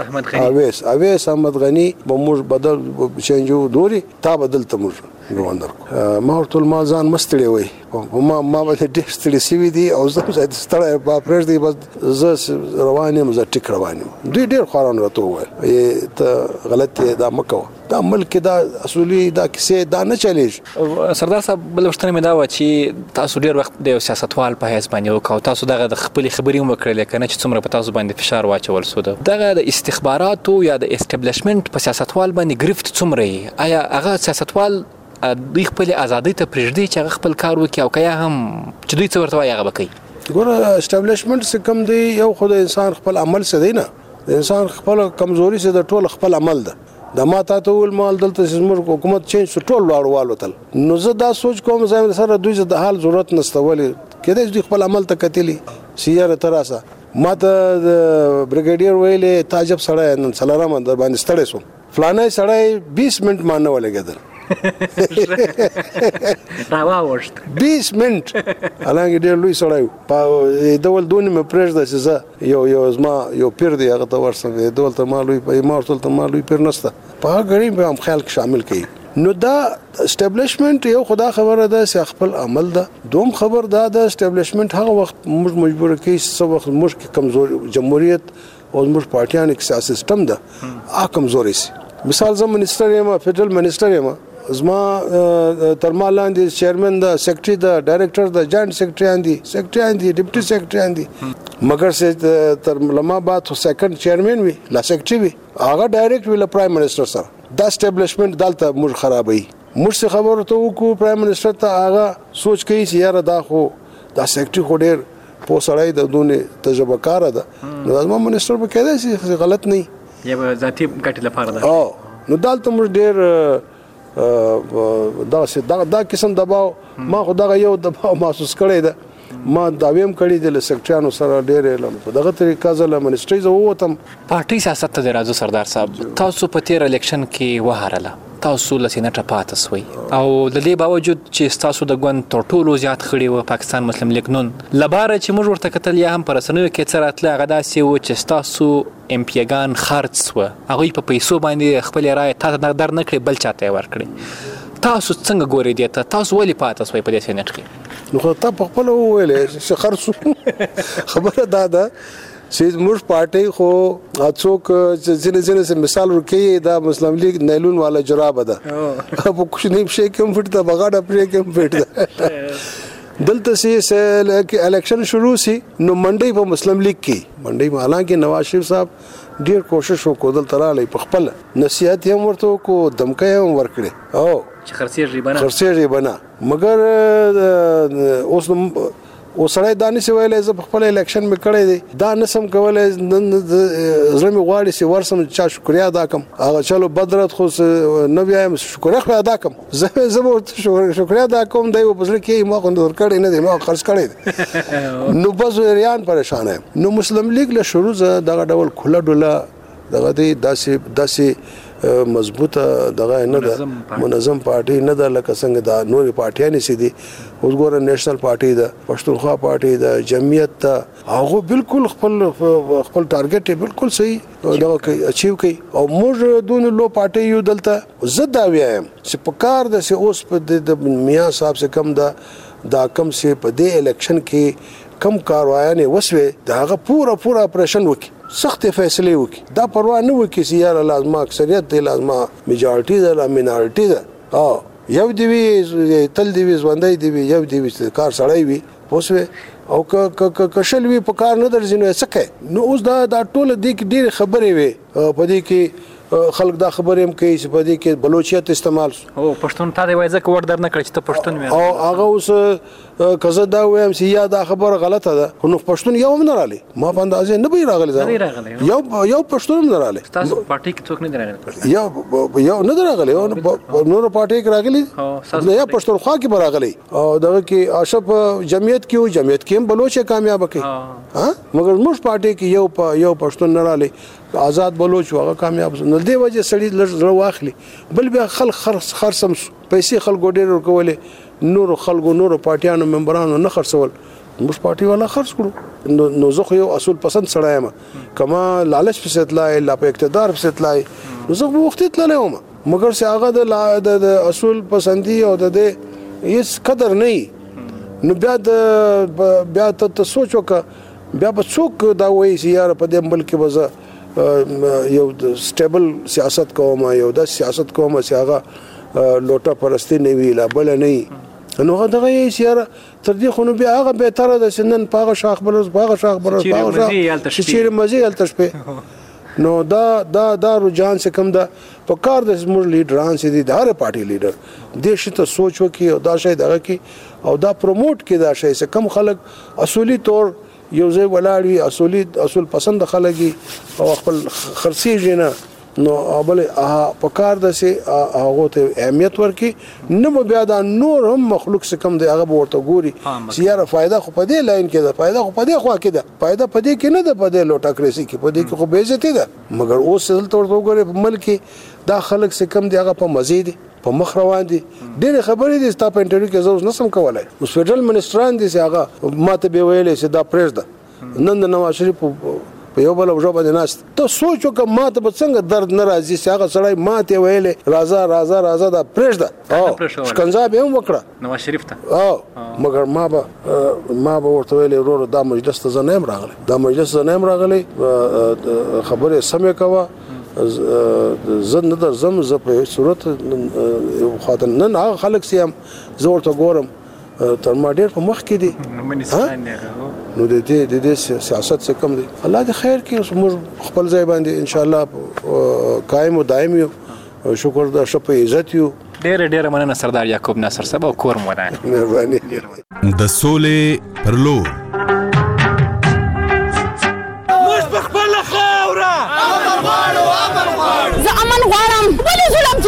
اویس احمد غنی بموږ بدل چینجو دوري تا بدل تمر ګورنر ما ورته ما ځان مستړی وای ما به ډېر ستړي سوي دي او زه ستړی په پرېږ دی بس زه روان یم زه ټیک روان یم دوی ډېر خواران راته وویل ته غلط دا مه کوه دا ملک دا اصولي دا کیسې دا نه چلیږي سردار صاحب بل وختونه مې دا و چې تاسو ډېر وخت د سیاستوال په حیث باندې وکاو تاسو دغه د خپلې خبرې هم وکړلې که نه چې څومره په تاسو باندې فشار واچول سو دغه د استخباراتو یا د اسټبلیشمنټ په سیاستوال باندې ګرفت څومره آیا هغه سیاستوال دوی خپل ازادي ته پرېږدي چې هغه خپل کار وکړي او که یا هم چې دوی څه ورته وایي هغه به کوي ګوره اسټبلیشمنټ څه کم دی یو خو د انسان خپل عمل څه دی نه د انسان خپل کمزوري څه د ټول خپل عمل ده د ما ته ول مال دلته زموږ حکومت چینج ټول واړوالو تل نو زه دا سوچ کوم زموږ سره دوی د حال ضرورت نشته ولې کله دوی خپل عمل ته کتلی سیاره تراسه ما ته د بریګیډیر ویلې تاجب سړی نن سلام در باندې ستړی سو فلانه سړی 20 منټ مانه ولګیدل راوښت 20 منټ الانګ ډېر لوی سړی په ډول دونی مې پرېږده چې زه یو زما یو پیر دی هغه ته ورسم ډول ته ما لوی پیر نشته په هغه غړي به هم خیال شامل کړي نو دا اسټابلیشمنت یو خدا خبره ده چې خپل عمل ده دوم خبر دا د اسټابلیشمنت هغه وخت موږ مجبور کړي چې وخت موږ کمزور جمهوریت او موږ پارټیان کې سیاسي سیستم ده کمزوري سي مثال زم منسټر یم فدرل منسټر یم زما ترمال لاندې چیرمن دا سیکریټری دا ډایریکټر دا جوائنٹ سیکریټری اندي ډیپټي سیکریټری اندي مگر سے تر لما بعد سیکنډ چیرمن وی لا سیکریټری وی هغه ډایریکټ وی له پرایم منسٹر سره دا اسټابلیشمنت دالته موږ خرابوي موږ خبره ته وکړو پرایم منسٹر ته هغه سوچ کوي چې یاره دا خو دا سیکریټری خو ډیر په سړی د دونه تجربه کار ده نو زما منسټر به کېدای شي غلط نه یا به ذاتی ګټې لپاره ده نو دالته موږ ډېر دا قسم دباو ما خو دغه یو دباو محسوس کړی ده ما داویم کړی د سکرټریانو سره ډېر په دغه طریقه زله منسټري زه ووتم پارټي سیاست ته راځو سردار صاحب تاسو په تیر الیکشن کې وهارله تاسو لسینټه پاتې سوی او د دې باوجود چې تاسو د ګوند تر ټولو زیات خړی و پاکستان مسلم لیگ نون لباره چې موږ ورته کتل یا هم پر رسنیو کې څه راتله هغه داسې و چې تاسو امپیګان خرڅ و هغوی په پیسو باندې خپل رای ته نقدر نه کړي بل چاته ورکړي تاسو څنګه ګورئ دې ته تاسو ولې پاتې سوی په دې سینټ کې نو خو تا په خپل وویلې چې خرڅ خبره دا چې موږ پارټي خو اڅوک ځینې مثال ورکړي دا مسلم لیگ نیلون والا جراب ده په کوشنی شي کوم فټ ته بغاډه پرې کوم فټ ده دلته سي الیکشن شروع سي نو منډي په مسلم لیگ کې منډي حالانکه نواز شریف صاحب ډیر کوشش وکړ دلته رالی په خپل نصيحت هم ورته کو دمکه هم ورکړي او چې خرڅي بنا مگر اوس سړی دا نشي ویلی زه په خپل الیکشن مې کړی دی دا نسم کولی زړه مې غواړي چې ورسم چا شکریا ادا کړم هغه چلو بدرت خو نه بیایم شکریا خو ادا کړم زه به ورته شکریا ادا کوم دی په زړه کې ما خو ورکړی نه دی ما خرڅ کړی دی نو بس ریان پریشان یم نو مسلم لیگ له شروع دغه ډول کھله ډوله دغه دی داسې مضبوطه دغه نه ده منظم پارټي نه ده لکه څنګه دا نورې پارټیانې سي دي اوس ګوره نیشنل پارټي ده پښتونخوا پارټي ده جمعیت ته هغه بالکل خپل ټارګټ بالکل صحیح دغه کوي اچیو کوي او موږ دونه لو پارټي یو دلته زه دا وایم چې په کار د اوس په د میاں صاحب سے کم دا کم سي په دې الیکشن کې کم کاروایانه وسوي داغه پورا اپریشن وکي سخت فیصله وکي دا پروا نه وکي چې یار لازمه اکثریت دی لازمه میجارټي دی لا مینارټي دی یو دی وی تل دی وی ژوندۍ دی وی یو دی وی کار سړی وی پوسوي او کشل وی په کار نه درځنو سکه نو اوس دا ټول دی ډیر خبرې وي په دې کې خلک دا خبرې هم کوي چې په دې کې بلوچیت استعمال او پښتون ته دی وای ځکه ور در نه کړی چې ته پښتون وې او هغه اوس کزه دا وایم چې یا دا خبره غلطه ده نو پښتون یو هم نه رالی ما په اندازې نه به راغلی یو پښتون هم نه رالی تاسو پارټي کې څوک نه راغلی یو نه راغلی نور پارټي کې راغلی یا پښتونخوا کې راغلی او دغه کې اشرف جمعیت کې هم بلوچ کامیاب کړي مګر موږ پارټي کې یو پښتون نه رالی آزاد بلوچ هغه کامیاب نه دی وجه سړی لږ واخلي بل بیا خلک خرڅم پیسې خلکو ډېر ورکولې نور خلکو نور پارټیانو ممبرانو نه خرڅول موږ پارټي والا خرڅ کړو نو زه خو یو اصول پسند سړی یم کما لالچ پسې تلای لا په اقتدار پسې تلای نو زه په وخت تللی وم مګر چې هغه د اصول پسندي او د هیڅ قدر نه نو بیا ته سوچ وکړه بیا به څوک دا وایي چې یار په دې ملک کې به زه یو سټیبل سیاست کوم یو د سیاست کوم چې هغه لوټه پرستی نه وی لا بل نه نو هغه دغه یې سیاره تر دې خو نو بیا هغه به تر د سنن پاغه شاخ بلوز چې مزي التشبه نو دا رجحان سے کم دا په کار د زموږ لیډران سي دي د هر پارټي لیډر د شته سوچ وکي او دا شاید هغه کی او دا پروموټ کی دا شاید سے کم خلک اصولي طور یو ځای ولاړوي اصول پسند خلګي او خپل خرسي جنا نو بل په کار د سي هغه ته اهمیت ورکي نو بیا دا نور هم مخلوق څخه کم دی هغه ورته ګوري سیاره فائدہ خو په دې لاین کې ده فائدہ خو په دې خوا کې ده فائدہ په دې کې نه ده په دې لوټاکراسي کې په دې کې خو به عزت ده مګر اوس دلته ورته وګوري په ملک دا خلک څخه کم دی هغه په مزید په مخ روان دي ډېر خبرې دي ستا په انټرویو کې زه نسم کولای اوس فدرل منسټران دي چې هغه ماته به ویلې چې دا پریزده نن د نواز شریف په یو بل وجو باندې ناست ته سوچ وکړه ماته به څنګه درد نه راځي چې هغه سړی ماته ویلې راځه دا پریزده شکنجه به هم وکړه نواز شریف ته مګر ما به ورته ویلې ورور دا مجلس ته زه نه یم راغلی خبرې سمې کوه زه نه درځم زه په صورت خاطر نن هغه خلک سیم زه ورته ګورم تر ما ډېر په مخ کې دي نو د دې سیاست څخه کم دي الله دې خیر کړي موږ خپل ځای باندې ان شاء الله قائم او دائم یو شکر د شپه عزت یو ډېر مننه سردار یعقوب ناصر صاحب او کور مو ودان مهرباني د سولې پر لور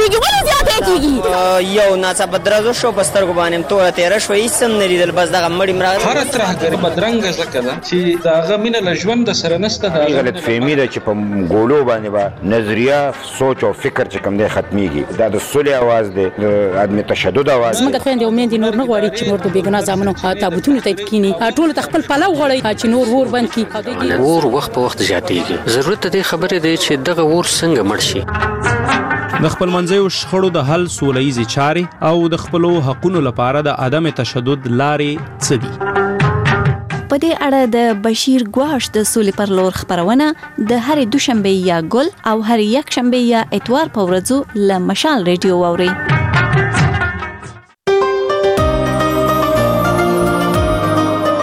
کیږي ولې زیاتې کیږي یو ناڅاپه درزو شو بستر کو باندې توره تیر شو هیڅ هم نه لیدل بس دغه مړی مراد هر ترهګر بدرنګ زکه ده چې داغه مینه له ژوند سره نسته دا غلط فهمي ده چې په ګولو باندې با نظریه سوچ او فکر چې کوم دی ختميږي دا د سولې आवाज دی د عدم تشدد आवाज زموږ خويندې او میندې نور نه غواړي چې نور د بیګنا زامنو تابوتونو ته کینی ټول تخپل پلو غواړي چې نور ور بند کی ور وخت په وخت زیاتېږي ضرورت دې خبره دی چې دغه ور څنګه مړ شي د خپل منځیو شخړو د حل سوله ییزې چارې او د خپلو حقونو لپاره د عدم تشدد لارې څه دي په دې اړه د بشیر ګواش د سولې پر لور خبرونه د هرې دوشنبه یا ګل او هرې یک شنبه یا اتوار په ورځو له مشال ریډیو واوري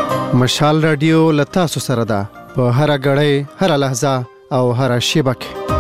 مشال رادیو لتا سره ده په هر غړې هر لحظه او هر شیبه کې